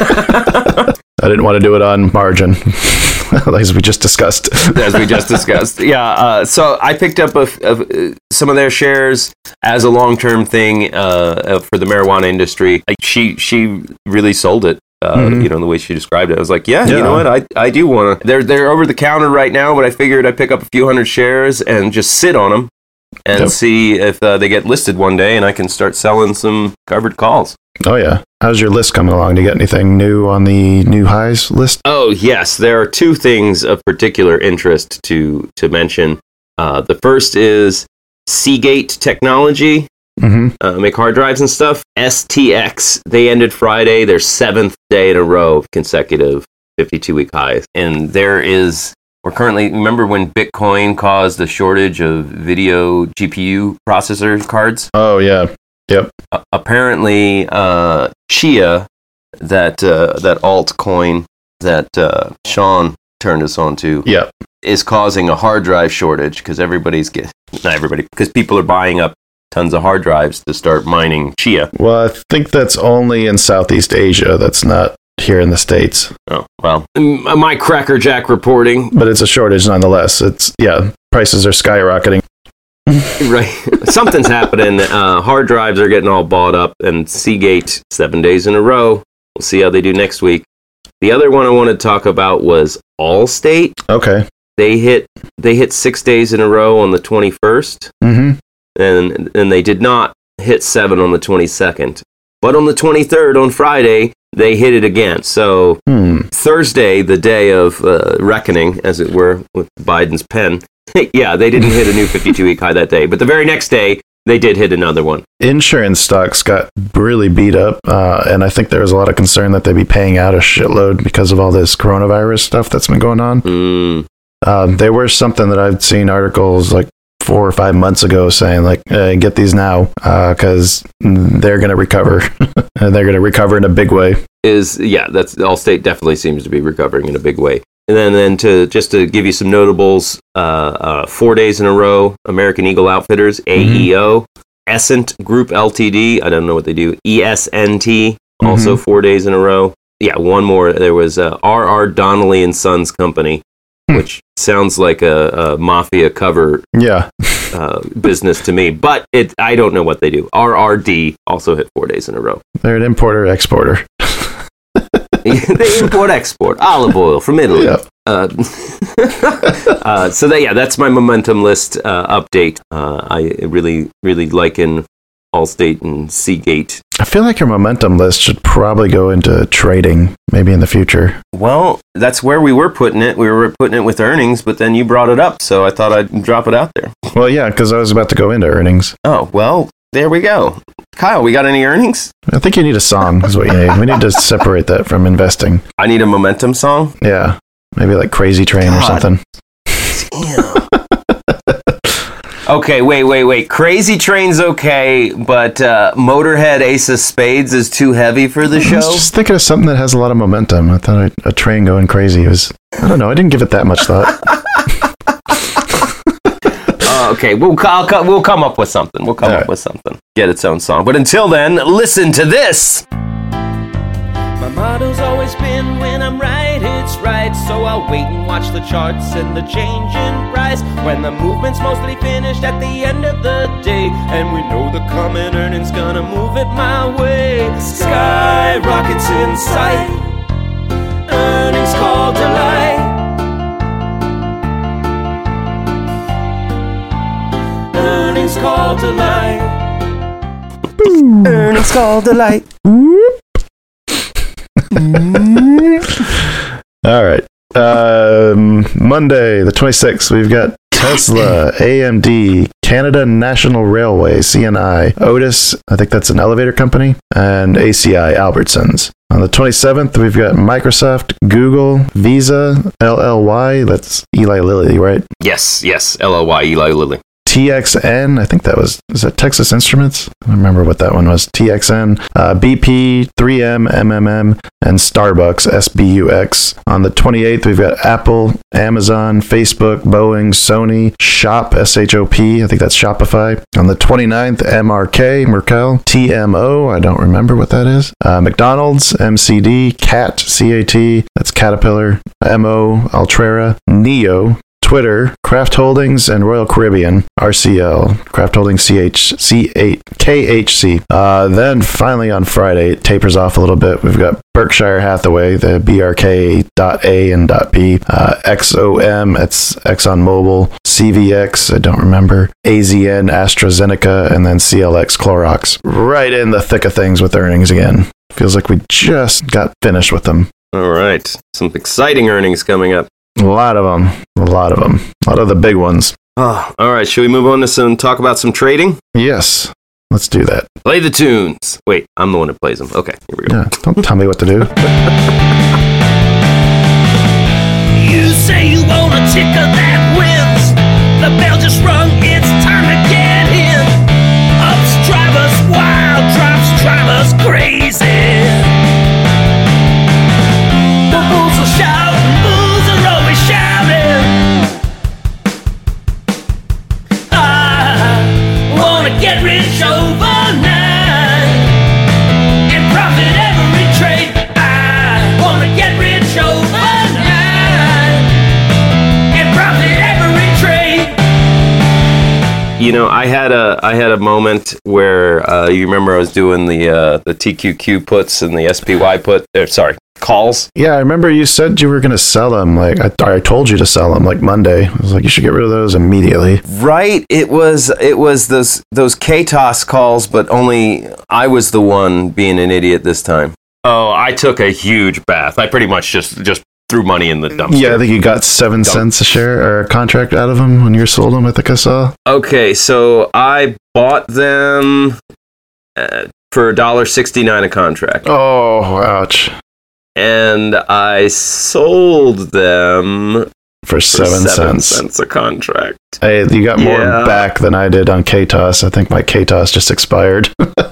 I didn't want to do it on margin, as we just discussed. As we just discussed. Yeah, uh, so I picked up a, a, some of their shares as a long-term thing uh, for the marijuana industry. Like she she really sold it. Uh, Mhm. You know, the way she described it, I was like, yeah, you Yeah. know what, I I do want to. They're they're over the counter right now, but I figured I'd pick up a few hundred shares and just sit on them and Yep. see if uh, they get listed one day, and I can start selling some covered calls. Oh, yeah. How's your list coming along? Do you get anything new on the new highs list? Oh yes, there are two things of particular interest to to mention. Uh, the first is Seagate Technology, Mm-hmm. uh, make hard drives and stuff. S T X, they ended Friday, their seventh day in a row of consecutive fifty-two week highs, and there is. We're currently, remember when Bitcoin caused a shortage of video G P U processor cards? Oh, yeah. Yep. Uh, apparently, uh, Chia, that uh, that altcoin that uh, Sean turned us on to, Yep. is causing a hard drive shortage because everybody's get not everybody because people are buying up tons of hard drives to start mining Chia. Well, I think that's only in Southeast Asia. That's not here in the States. Oh well, Mm, my Cracker Jack reporting. But it's a shortage nonetheless. It's, yeah, prices are skyrocketing. Right, something's happening. Uh, hard drives are getting all bought up, and Seagate seven days in a row. We'll see how they do next week. The other one I want to talk about was Allstate. Okay. They hit they hit six days in a row on the twenty-first. Mm-hmm. and and they did not hit seven on the twenty-second. But on the twenty-third, on Friday, they hit it again. So Hmm. Thursday, the day of uh, reckoning, as it were, with Biden's pen, yeah, they didn't hit a new fifty-two week high that day. But the very next day, they did hit another one. Insurance stocks got really beat up, uh, and I think there was a lot of concern that they'd be paying out a shitload because of all this coronavirus stuff that's been going on. Mm. Um, there were something that I've seen articles like four or five months ago saying like, hey, get these now because they're going to recover. And they're going to recover in a big way. Is yeah, that's Allstate definitely seems to be recovering in a big way. And then, then to just to give you some notables, uh, uh, four days in a row, American Eagle Outfitters, A E O, mm-hmm. Essent Group Limited, I don't know what they do, E S N T, also mm-hmm. four days in a row. Yeah, one more. There was uh, R R Donnelley and Sons Company, hmm. which sounds like a, a mafia cover yeah. uh, business to me, but it I don't know what they do. R R D also hit four days in a row. They're an importer-exporter. They import export olive oil from Italy. Yep. Uh, uh, so that yeah, that's my momentum list uh, update. Uh, I really really liken Allstate and Seagate. I feel like your momentum list should probably go into trading, maybe in the future. Well, that's where we were putting it. We were putting it with earnings, but then you brought it up, so I thought I'd drop it out there. Well, yeah, because I was about to go into earnings. Oh well. There we go. Kyle, we got any earnings? I think you need a song is what you need. We need to separate that from investing. I need a momentum song? Yeah. Maybe like Crazy Train God. or something. Okay, wait, wait, wait. Crazy Train's okay, but uh, Motorhead Ace of Spades is too heavy for the show? I was just thinking of something that has a lot of momentum. I thought a train going crazy was... I don't know. I didn't give it that much thought. Okay, we'll, I'll, we'll come up with something. We'll come All up right. with something. Get its own song. But until then, listen to this. My motto's always been when I'm right, it's right. So I'll wait and watch the charts and the change in price. When the movement's mostly finished at the end of the day, and we know the coming earnings gonna move it my way. Skyrockets in sight, earnings call delight. Earnings call delight. Earnings call delight. All right. Um, Monday, the twenty-sixth, we've got Tesla, A M D, Canada National Railway, C N I, Otis, I think that's an elevator company, and A C I, Albertsons. On the twenty-seventh, we've got Microsoft, Google, Visa, L L Y, that's Eli Lilly, right? Yes, yes, L L Y, Eli Lilly. T X N, I think that was, is that Texas Instruments? I don't remember what that one was. T X N, uh, B P, three M, M M M, and Starbucks, S B U X. On the twenty-eighth, we've got Apple, Amazon, Facebook, Boeing, Sony, Shop, S H O P, I think that's Shopify. On the twenty-ninth, M R K, Merkel, T M O, I don't remember what that is. Uh, McDonald's, M C D, Cat, C A T, that's Caterpillar, M O, Altrera, Neo, Twitter, Kraft Holdings, and Royal Caribbean, R C L, Kraft Holdings, C H C eight, K H C. Uh, then finally on Friday, it tapers off a little bit. We've got Berkshire Hathaway, the B R K dot A and dot B, uh, X O M, it's ExxonMobil, C V X, I don't remember, A Z N, AstraZeneca, and then C L X Clorox. Right in the thick of things with earnings again. Feels like we just got finished with them. All right. Some exciting earnings coming up. A lot of them. A lot of them. A lot of the big ones. Oh, all right. Should we move on to some talk about some trading? Yes. Let's do that. Play the tunes. Wait, I'm the one who plays them. Okay, here we go. Yeah, don't tell me what to do. You say you want a ticker that wins. The bell just rung. It's time to get in. Ups drive us wild. Drops drive us crazy. The bulls will shout. Get rich overnight and profit every trade. I wanna get rich overnight and profit every trade. You know, I had a I had a moment where uh, you remember I was doing the uh, the T Q Q puts and the S P Y put. Or, sorry, calls. Yeah, I remember you said you were going to sell them. Like I, I told you to sell them like Monday. I was like, you should get rid of those immediately. Right. It was it was those those K T O S calls, but only I was the one being an idiot this time. Oh, I took a huge bath. I pretty much just just threw money in the dumpster. Yeah, I think you got seven Dump. cents a share or a contract out of them when you sold them. I think I saw. Okay, so I bought them uh, for a dollar sixty nine a contract. Oh, ouch! And I sold them for seven, for seven cents. cents a contract. Hey, you got more yeah. back than I did on K T O S. I think my K T O S just expired.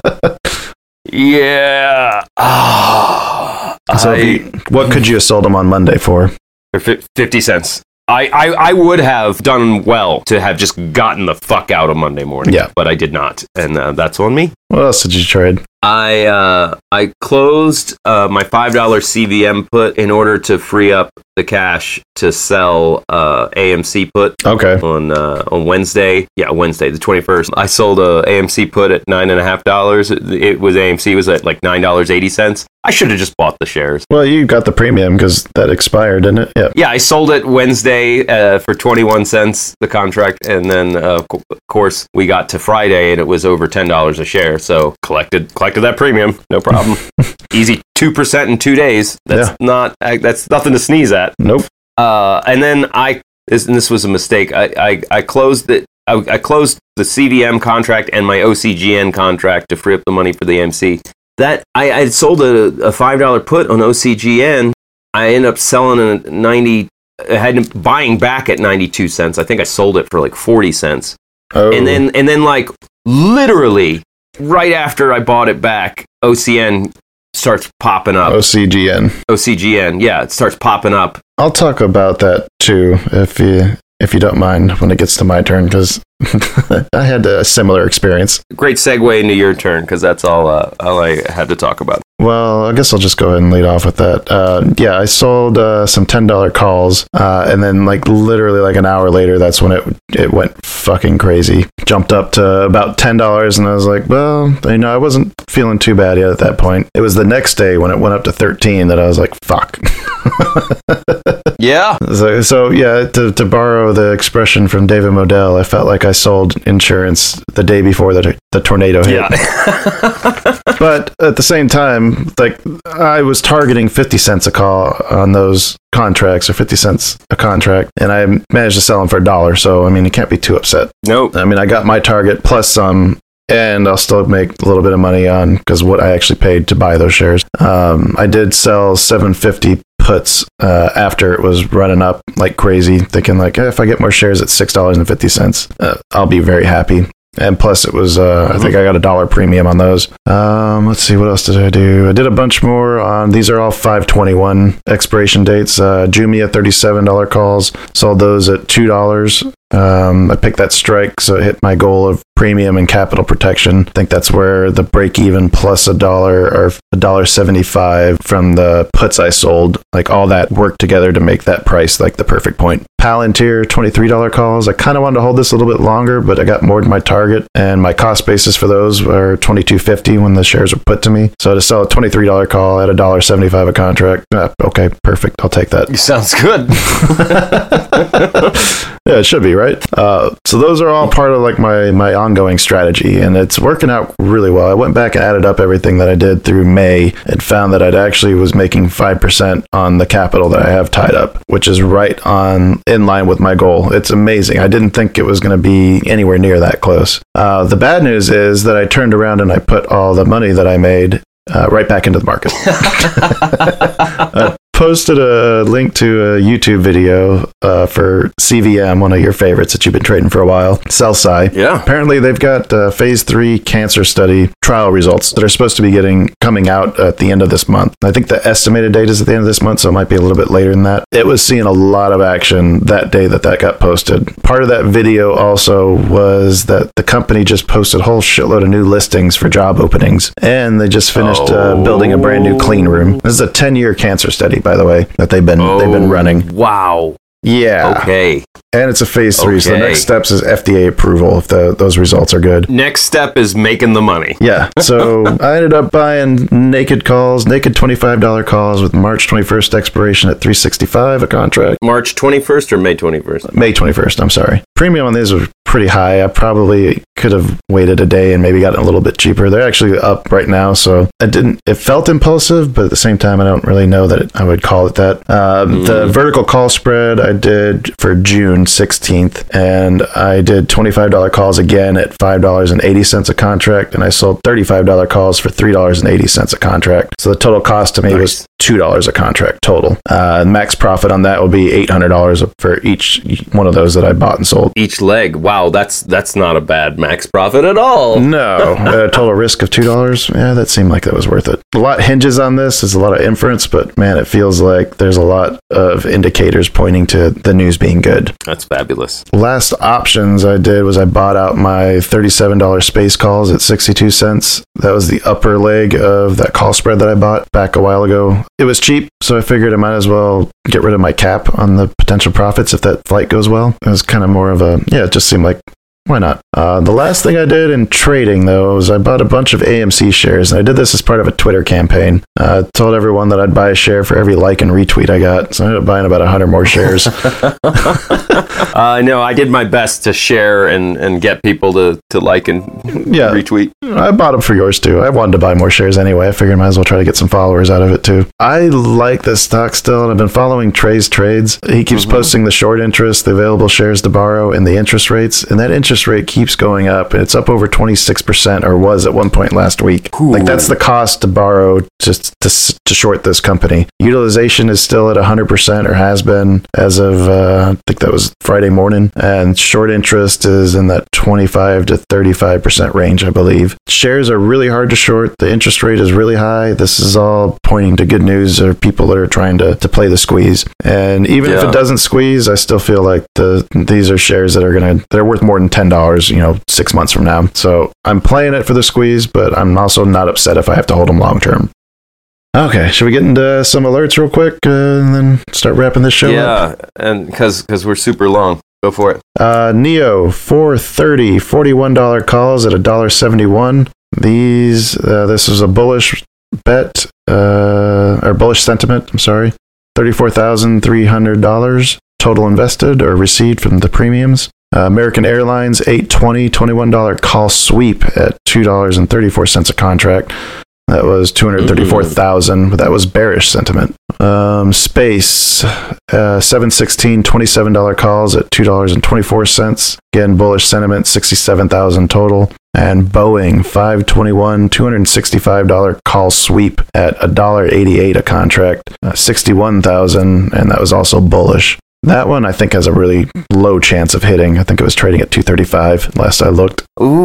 Yeah. Oh, so I, you, what could you have sold them on Monday for? For fifty cents. I, I, I would have done well to have just gotten the fuck out of Monday morning. Yeah. But I did not. And uh, that's on me. What else did you trade? I uh, I closed uh, my five dollar C V M put in order to free up the cash to sell uh, A M C put. Okay. On uh, on Wednesday, yeah, Wednesday the twenty first. I sold a A M C put at nine and a half dollars. It, it was A M C was at like nine dollars eighty cents. I should have just bought the shares. Well, you got the premium because that expired, didn't it? Yeah. Yeah, I sold it Wednesday uh, for twenty one cents the contract, and then uh, of course we got to Friday and it was over ten dollars a share. So collected collected that premium, no problem. Easy two percent in two days. That's yeah. not that's nothing to sneeze at. Nope. Uh, and then I this, and this was a mistake. I I, I closed it. I, I closed the C V M contract and my O C G N contract to free up the money for the A M C. That I, I had sold a, a five dollar put on O C G N. I ended up selling a ninety. I had buying back at ninety two cents. I think I sold it for like forty cents. Oh. And then and then like literally right after I bought it back, O C N starts popping up. O C G N. O C G N. Yeah, it starts popping up. I'll talk about that too if you if you don't mind when it gets to my turn because I had a similar experience. Great segue into your turn because that's all uh, all I had to talk about. Well, I guess I'll just go ahead and lead off with that. Uh, yeah, I sold uh, some ten dollar calls, uh, and then like literally like an hour later, that's when it it went fucking crazy. Jumped up to about ten dollars, and I was like, well, you know, I wasn't feeling too bad yet at that point. It was the next day when it went up to thirteen that I was like, fuck. Yeah. So, so yeah, to, to borrow the expression from David Modell, I felt like I sold insurance the day before the the tornado hit. Yeah. But at the same time, like I was targeting fifty cents a call on those contracts, or fifty cents a contract, and I managed to sell them for a dollar. So I mean, you can't be too upset. Nope. I mean, I got my target plus some, and I'll still make a little bit of money on because what I actually paid to buy those shares. Um, I did sell seven fifty puts uh, after it was running up like crazy, thinking like, eh, if I get more shares at six dollars and fifty cents, uh, I'll be very happy. And plus, it was, uh, mm-hmm. I think I got a dollar premium on those. Um, let's see, what else did I do? I did a bunch more on, these are all five twenty-one expiration dates. Uh, Jumia thirty-seven dollar calls, sold those at two dollars. Um, I picked that strike, so it hit my goal of premium and capital protection. I think that's where the break even plus a dollar or a dollar seventy-five from the puts I sold, like all that worked together to make that price like the perfect point. Palantir twenty-three dollar calls. I kind of wanted to hold this a little bit longer, but I got more than my target, and my cost basis for those were twenty-two fifty when the shares were put to me. So to sell a twenty-three dollar call at a dollar seventy-five a contract, uh, okay, perfect. I'll take that. Sounds good. Yeah, it should be, right? Uh, so those are all part of like my, my ongoing strategy, and it's working out really well. I went back and added up everything that I did through May and found that I'd actually was making five percent on the capital that I have tied up, which is right on in line with my goal. It's amazing. I didn't think it was going to be anywhere near that close. Uh, the bad news is that I turned around and I put all the money that I made uh, right back into the market. uh, posted a link to a YouTube video uh, for C V M, one of your favorites that you've been trading for a while, Cellsci. Yeah. Apparently, they've got uh, phase three cancer study trial results that are supposed to be getting coming out at the end of this month. I think the estimated date is at the end of this month, so it might be a little bit later than that. It was seeing a lot of action that day that that got posted. Part of that video also was that the company just posted a whole shitload of new listings for job openings, and they just finished oh. uh, building a brand new clean room. This is a ten-year cancer study, by the way, that they've been oh, they've been running. Wow. Yeah. Okay. And it's a phase three, so the Okay. next steps is F D A approval if the, those results are good. Next step is making the money. Yeah, so I ended up buying naked calls, naked twenty-five dollars calls with March twenty-first expiration at three sixty-five a contract. March twenty-first or May twenty-first? May twenty-first, I'm sorry. Premium on these was pretty high. I probably could have waited a day and maybe gotten a little bit cheaper. They're actually up right now, so it didn't. It felt impulsive, but at the same time, I don't really know that it, I would call it that. Um, Mm. The vertical call spread I did for June sixteenth, and I did twenty-five dollars calls again at five dollars and eighty cents a contract, and I sold thirty-five dollars calls for three dollars and eighty cents a contract. So the total cost to me Nice. was two dollars a contract total. Uh, max profit on that will be eight hundred dollars for each one of those that I bought and sold. Each leg. Wow, that's that's not a bad max profit at all. No, a total risk of two dollars. Yeah, that seemed like that was worth it. A lot hinges on this. There's a lot of inference, but man, it feels like there's a lot of indicators pointing to the news being good. That's fabulous. Last options I did was I bought out my thirty-seven dollars space calls at sixty-two cents. That was the upper leg of that call spread that I bought back a while ago. It was cheap, so I figured I might as well get rid of my cap on the potential profits if that flight goes well. It was kind of more of a, yeah, it just seemed like, why not? Uh, the last thing I did in trading, though, was I bought a bunch of A M C shares, and I did this as part of a Twitter campaign. I uh, told everyone that I'd buy a share for every like and retweet I got, so I ended up buying about one hundred more shares. uh, no, I did my best to share and, and get people to, to like and Yeah. retweet. I bought them for yours, too. I wanted to buy more shares anyway. I figured I might as well try to get some followers out of it, too. I like this stock still, and I've been following Trey's trades. He keeps Mm-hmm. posting the short interest, the available shares to borrow, and the interest rates, and that interest rate keeps going up, and it's up over twenty-six percent, or was at one point last week. Ooh. Like, that's the cost to borrow just to, to short this company. Utilization is still at one hundred percent, or has been as of, uh, I think that was Friday morning, and short interest is in that twenty-five to thirty-five percent range, I believe. Shares are really hard to short. The interest rate is really high. This is all pointing to good news, or people that are trying to, to play the squeeze. And even if Yeah. it doesn't squeeze, I still feel like the these are shares that are going to, they're worth more than ten dollars, you know, six months from now. So I'm playing it for the squeeze, but I'm also not upset if I have to hold them long term. Okay, should we get into some alerts real quick uh, and then start wrapping this show up? Yeah, and because because we're super long. Go for it. Uh, Neo, four thirty, forty-one dollars calls at one dollar seventy-one. These, uh, this is a bullish bet, uh, or bullish sentiment, I'm sorry. thirty-four thousand three hundred dollars total invested or received from the premiums. Uh, American Airlines, eight twenty, twenty-one dollars call sweep at two dollars and thirty-four cents a contract. That was two hundred thirty-four thousand, but that was bearish sentiment. Um, Space, uh, seven sixteen, twenty-seven dollars calls at two dollars and twenty-four cents. Again, bullish sentiment, sixty-seven thousand total. And Boeing, five twenty-one, two hundred sixty-five dollars call sweep at one dollar eighty-eight a contract, uh, sixty-one thousand, and that was also bullish. That one I think has a really low chance of hitting. I think it was trading at two thirty-five last I looked.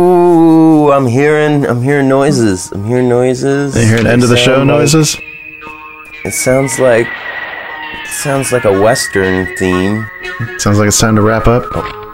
Ooh, I'm hearing I'm hearing noises. I'm hearing noises. You hear an end of the show Sound like- noises? It sounds like it sounds like a Western theme. Sounds like it's time to wrap up.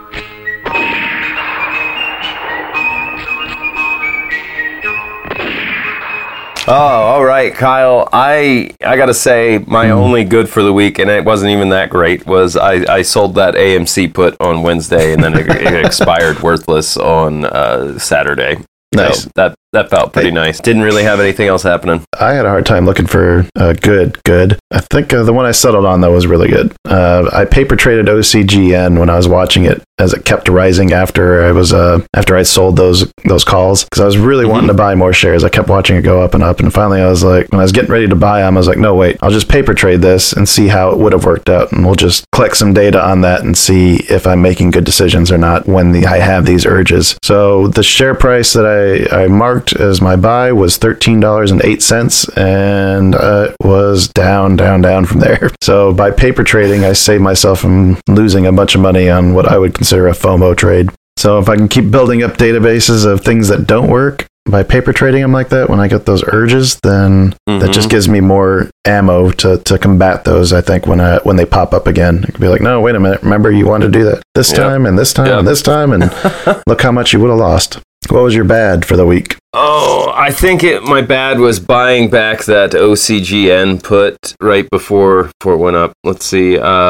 Oh, all right, Kyle. I I gotta say, my only good for the week, and it wasn't even that great, was I, I sold that A M C put on Wednesday, and then it, it expired worthless on uh, Saturday. Nice. So that that felt pretty nice. Didn't really have anything else happening. I had a hard time looking for uh, good, good. I think uh, the one I settled on, though, was really good. Uh, I paper traded O C G N when I was watching it as it kept rising after I was uh, after I sold those those calls, because I was really wanting to buy more shares. I kept watching it go up and up, and finally I was like, when I was getting ready to buy them, I was like, no, wait, I'll just paper trade this and see how it would have worked out, and we'll just collect some data on that and see if I'm making good decisions or not when the, I have these urges. So the share price that I, I marked as my buy was thirteen dollars and eight cents, and uh, it was down, down, down from there. So by paper trading, I saved myself from losing a bunch of money on what I would consider a FOMO trade. So if I can keep building up databases of things that don't work by paper trading them like that, when I get those urges, then Mhm. that just gives me more ammo to, to combat those. I think when I when they pop up again, I can be like, no, wait a minute, remember you wanted to do that this Yep. time and this time Yep. and this time, and look how much you would have lost. What was your bad for the week? Oh, I think it. My bad was buying back that O C G N put right before before it went up. Let's see. Um,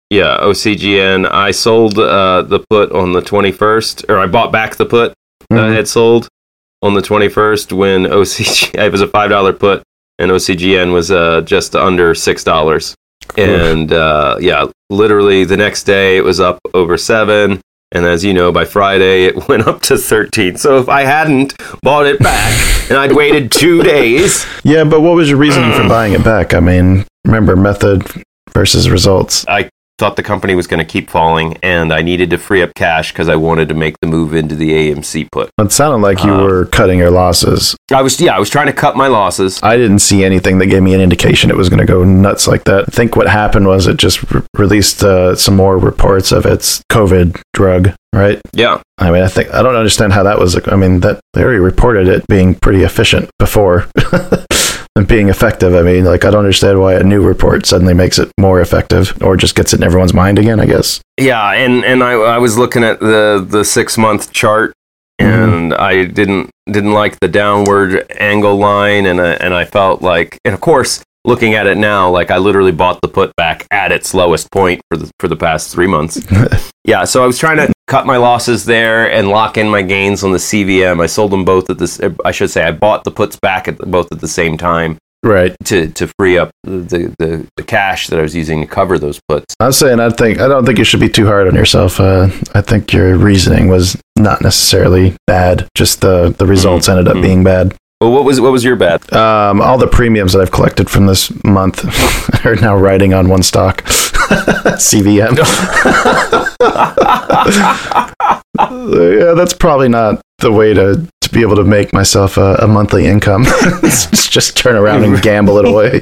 Yeah, O C G N. I sold uh, the put on the twenty-first, or I bought back the put that Mhm. I had sold on the twenty-first when O C G N, it was a five dollar put, and O C G N was uh, just under six dollars. And uh, yeah, literally the next day it was up over seven. And as you know, by Friday it went up to thirteen. So if I hadn't bought it back and I'd waited two days. Yeah, but what was your reasoning for buying it back? I mean, remember method versus results. I thought the company was going to keep falling, and I needed to free up cash because I wanted to make the move into the A M C put. It sounded like you Um, were cutting your losses. I was, yeah, I was trying to cut my losses. I didn't see anything that gave me an indication it was going to go nuts like that. I think what happened was it just re- released uh, some more reports of its COVID drug, right? Yeah. I mean, I think I don't understand how that was. I mean, that they already reported it being pretty efficient before and being effective. I mean, like I don't understand why a new report suddenly makes it more effective or just gets it in everyone's mind again, I guess. Yeah, and, and I, I was looking at the, the six month chart, and mm. I didn't didn't like the downward angle line, and I, and I felt like, and of course, looking at it now, like I literally bought the put back at its lowest point for the for the past three months. Yeah, so I was trying to cut my losses there and lock in my gains on the C V M. I sold them both at this. I should say I bought the puts back at the, both at the same time. Right. To to free up the, the, the cash that I was using to cover those puts. I was saying I think I don't think you should be too hard on yourself. Uh, I think your reasoning was not necessarily bad. Just the, the results mm-hmm. ended up mm-hmm. being bad. Well, what was what was your bad? Um, all the premiums that I've collected from this month are now riding on one stock, C V M. Yeah, that's probably not the way to, to be able to make myself a, a monthly income. It's just turn around and gamble it away.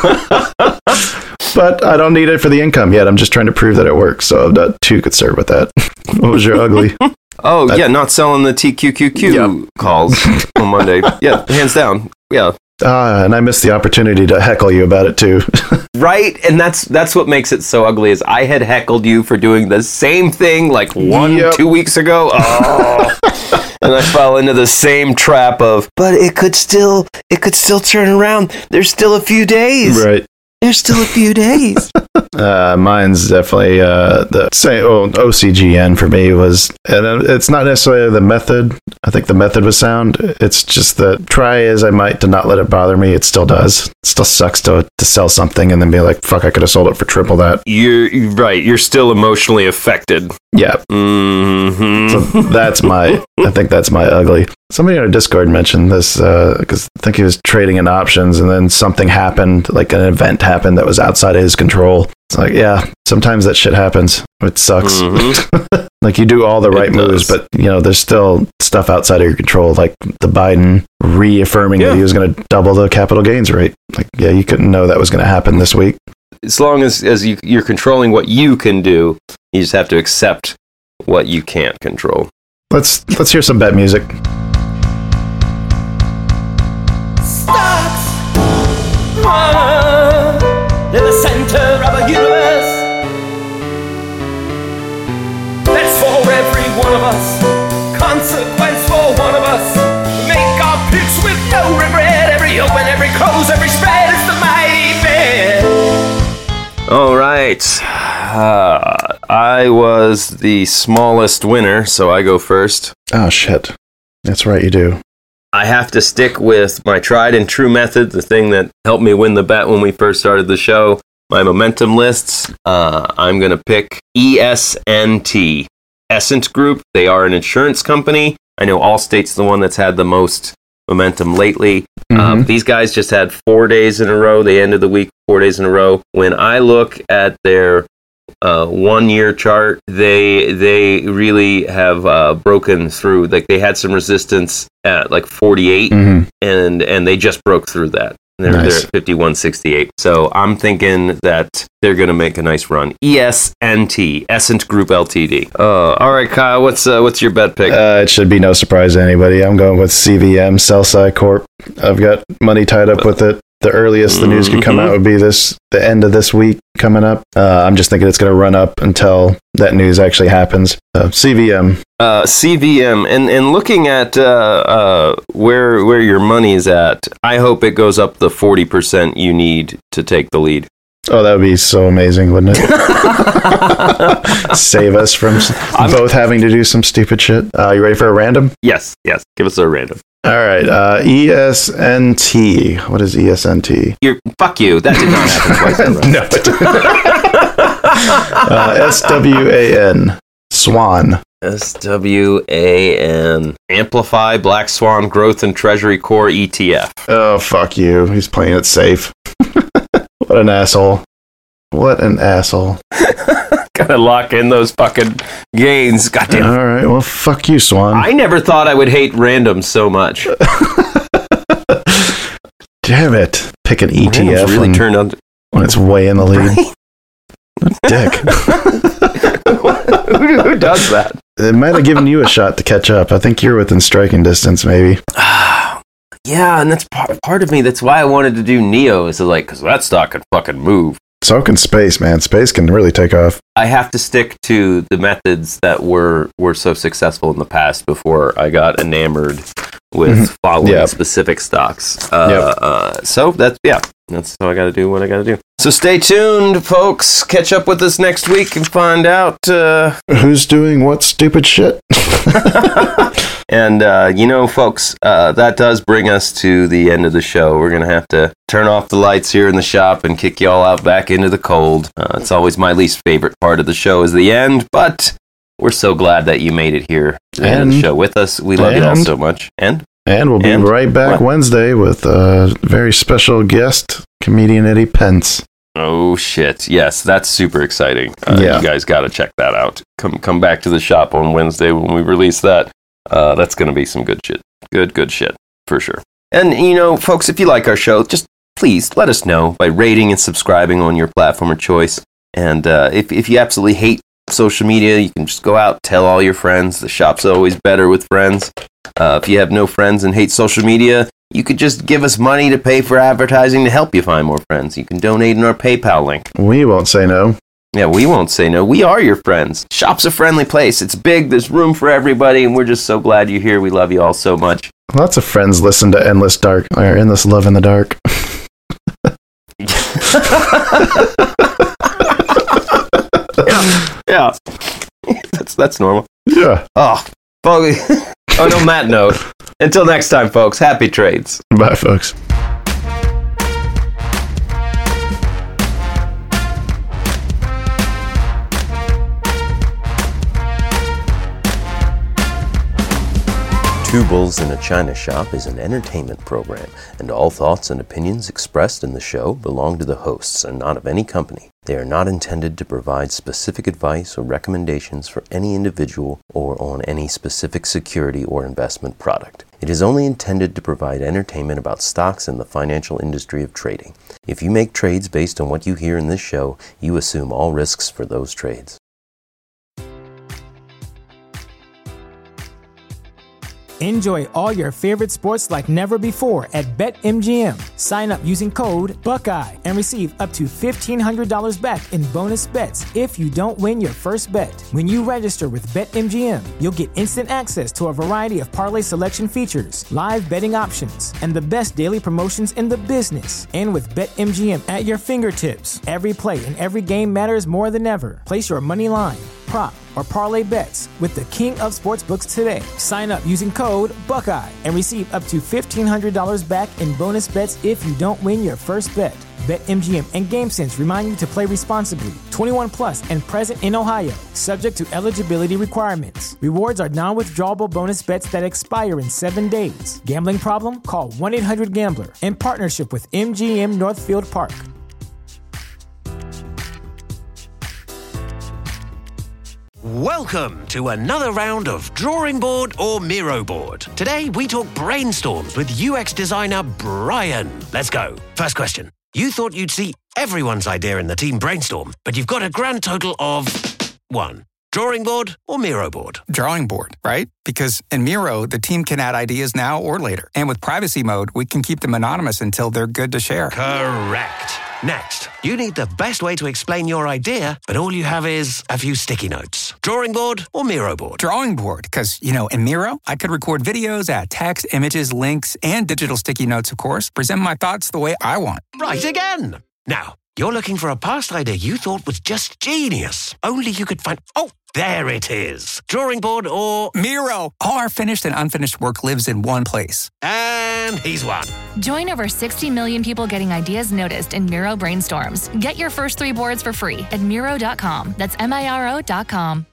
But I don't need it for the income yet. I'm just trying to prove that it works, so I'm not too concerned with that. What was your ugly? Oh, that, yeah, not selling the T Q Q Q yeah. calls on Monday. Yeah, hands down. Yeah. Ah, and I missed the opportunity to heckle you about it too. Right, and that's that's what makes it so ugly. Is I had heckled you for doing the same thing like one, yep. two weeks ago. Oh, and I fell into the same trap of, but it could still, it could still turn around. There's still a few days. Right. There's still a few days. uh, mine's definitely uh, the same. Oh, O C G N for me was, and it's not necessarily the method. I think the method was sound. It's just that try as I might to not let it bother me, it still does. It still sucks to to sell something and then be like, "Fuck, I could have sold it for triple that." You're, you're right. You're still emotionally affected. Yeah. Mm-hmm. So that's my. I think that's my ugly. Somebody on our Discord mentioned this because uh, I think he was trading in options, and then something happened, like an event happened that was outside of his control. It's like, yeah, sometimes that shit happens. It sucks. Mm-hmm. Like you do all the right moves, but you know there's still stuff outside of your control, like the Biden reaffirming yeah. that he was going to double the capital gains rate. Like, yeah, you couldn't know that was going to happen this week. As long as as you, you're controlling what you can do, you just have to accept what you can't control. Let's let's hear some bet music. Stocks, mama, they're the center of a universe. That's for every one of us. Consequence for one of us. Make our picks with no regret. Every open, every close, every spread. It's the mighty bet. All right. Uh, I was the smallest winner, so I go first. Oh, shit. That's right, you do. I have to stick with my tried and true method, the thing that helped me win the bet when we first started the show, my momentum lists. Uh, I'm going to pick E S N T, Essent Group. They are an insurance company. I know Allstate's the one that's had the most momentum lately. Mm-hmm. Um, these guys just had four days in a row. They ended the week four days in a row. When I look at their uh, one-year chart, they they really have uh, broken through. Like they had some resistance at like forty-eight, mm-hmm. and and they just broke through that. They're, nice. They're at fifty-one sixty-eight. So I'm thinking that they're going to make a nice run. E S N T, Essent Group Limited. Uh, all right, Kyle, what's uh, what's your bet pick? Uh, it should be no surprise to anybody. I'm going with C V M, Cellsci Corp. I've got money tied up with it. The earliest the news could come out would be this the end of this week coming up. Uh, I'm just thinking it's going to run up until that news actually happens. Uh, C V M. Uh, C V M, and and looking at uh, uh, where where your money is at, I hope it goes up the forty percent you need to take the lead. Oh, that would be so amazing, wouldn't it? Save us from s- both having to do some stupid shit. Uh, you ready for a random? Yes, yes. Give us a random. All right. Uh, E S N T. What is E S N T? You're, fuck you. That did not happen twice in a row. No, it didn't. uh, S W A N. Swan. S W A N. Amplify Black Swan Growth and Treasury Core E T F. Oh, fuck you. He's playing it safe. What an asshole. What an asshole. Gotta lock in those fucking gains. Goddamn. All right. Well, fuck you, Swan. I never thought I would hate randoms so much. Damn it. Pick an E T F Randoms really when, turned on. when it's way in the lead. What a dick. who, who does that? It might have given you a shot to catch up. I think you're within striking distance, maybe. Yeah, and that's part, part of me. That's why I wanted to do Neo. Is like, because that stock can fucking move. So can space, man. Space can really take off. I have to stick to the methods that were were so successful in the past before I got enamored with Mhm. following Yep. specific stocks. Uh, Yep. uh, so that's yeah, that's how I got to do what I got to do. So stay tuned, folks. Catch up with us next week and find out. Uh, Who's doing what stupid shit? And, uh, you know, folks, uh, that does bring us to the end of the show. We're going to have to turn off the lights here in the shop and kick you all out back into the cold. Uh, it's always my least favorite part of the show is the end, but we're so glad that you made it here to the end of the And- show with us. We love you all and- so much. And And we'll be And right back what? Wednesday with a very special guest, comedian Eddie Pence. oh, shit. Yes, that's super exciting. Uh, Yeah. You guys got to check that out. Come, come back to the shop on Wednesday when we release that. Uh, that's going to be some good shit. Good, good shit, for sure. And, you know, folks, if you like our show, just please let us know by rating and subscribing on your platform of choice. And uh, if, if you absolutely hate social media, you can just go out, tell all your friends. The shop's always better with friends. Uh, if you have no friends and hate social media, you could just give us money to pay for advertising to help you find more friends. You can donate in our PayPal link. We won't say no. Yeah, we won't say no. We are your friends. Shop's a friendly place. It's big. There's room for everybody, and we're just so glad you're here. We love you all so much. Lots of friends listen to Endless Dark or Endless Love in the Dark. yeah, yeah. that's that's normal. Yeah. Oh, folks. Oh, on that note, until next time, folks. Happy trades. Bye, folks. Two Bulls in a China Shop is an entertainment program, and all thoughts and opinions expressed in the show belong to the hosts and not of any company. They are not intended to provide specific advice or recommendations for any individual or on any specific security or investment product. It is only intended to provide entertainment about stocks and the financial industry of trading. If you make trades based on what you hear in this show, you assume all risks for those trades. Enjoy all your favorite sports like never before at BetMGM. Sign up using code Buckeye and receive up to fifteen hundred dollars back in bonus bets if you don't win your first bet. When you register with BetMGM, you'll get instant access to a variety of parlay selection features, live betting options, and the best daily promotions in the business. And with BetMGM at your fingertips, every play and every game matters more than ever. Place your money line, prop, or parlay bets with the king of sportsbooks today. Sign up using code Buckeye and receive up to fifteen hundred dollars back in bonus bets if you don't win your first bet. BetMGM and GameSense remind you to play responsibly. twenty-one plus and present in Ohio, subject to eligibility requirements. Rewards are non-withdrawable bonus bets that expire in seven days. Gambling problem? Call one eight hundred gambler in partnership with M G M Northfield Park. Welcome to another round of Drawing Board or Miro Board. Today we talk brainstorms with U X designer Brian. Let's go. First question. You thought you'd see everyone's idea in the team brainstorm, but you've got a grand total of one. Drawing board or Miro board? Drawing board, right? Because in Miro, the team can add ideas now or later. And with privacy mode, we can keep them anonymous until they're good to share. Correct. Next, you need the best way to explain your idea, but all you have is a few sticky notes. Drawing board or Miro board? Drawing board, because, you know, in Miro, I could record videos, add text, images, links, and digital sticky notes, of course, present my thoughts the way I want. Right again. Now, You're looking for a past idea you thought was just genius. Only you could find... Oh, there it is. Drawing board or... Miro! All our finished and unfinished work lives in one place. And he's won. Join over sixty million people getting ideas noticed in Miro Brainstorms. Get your first three boards for free at Miro dot com. That's M I R O dot com.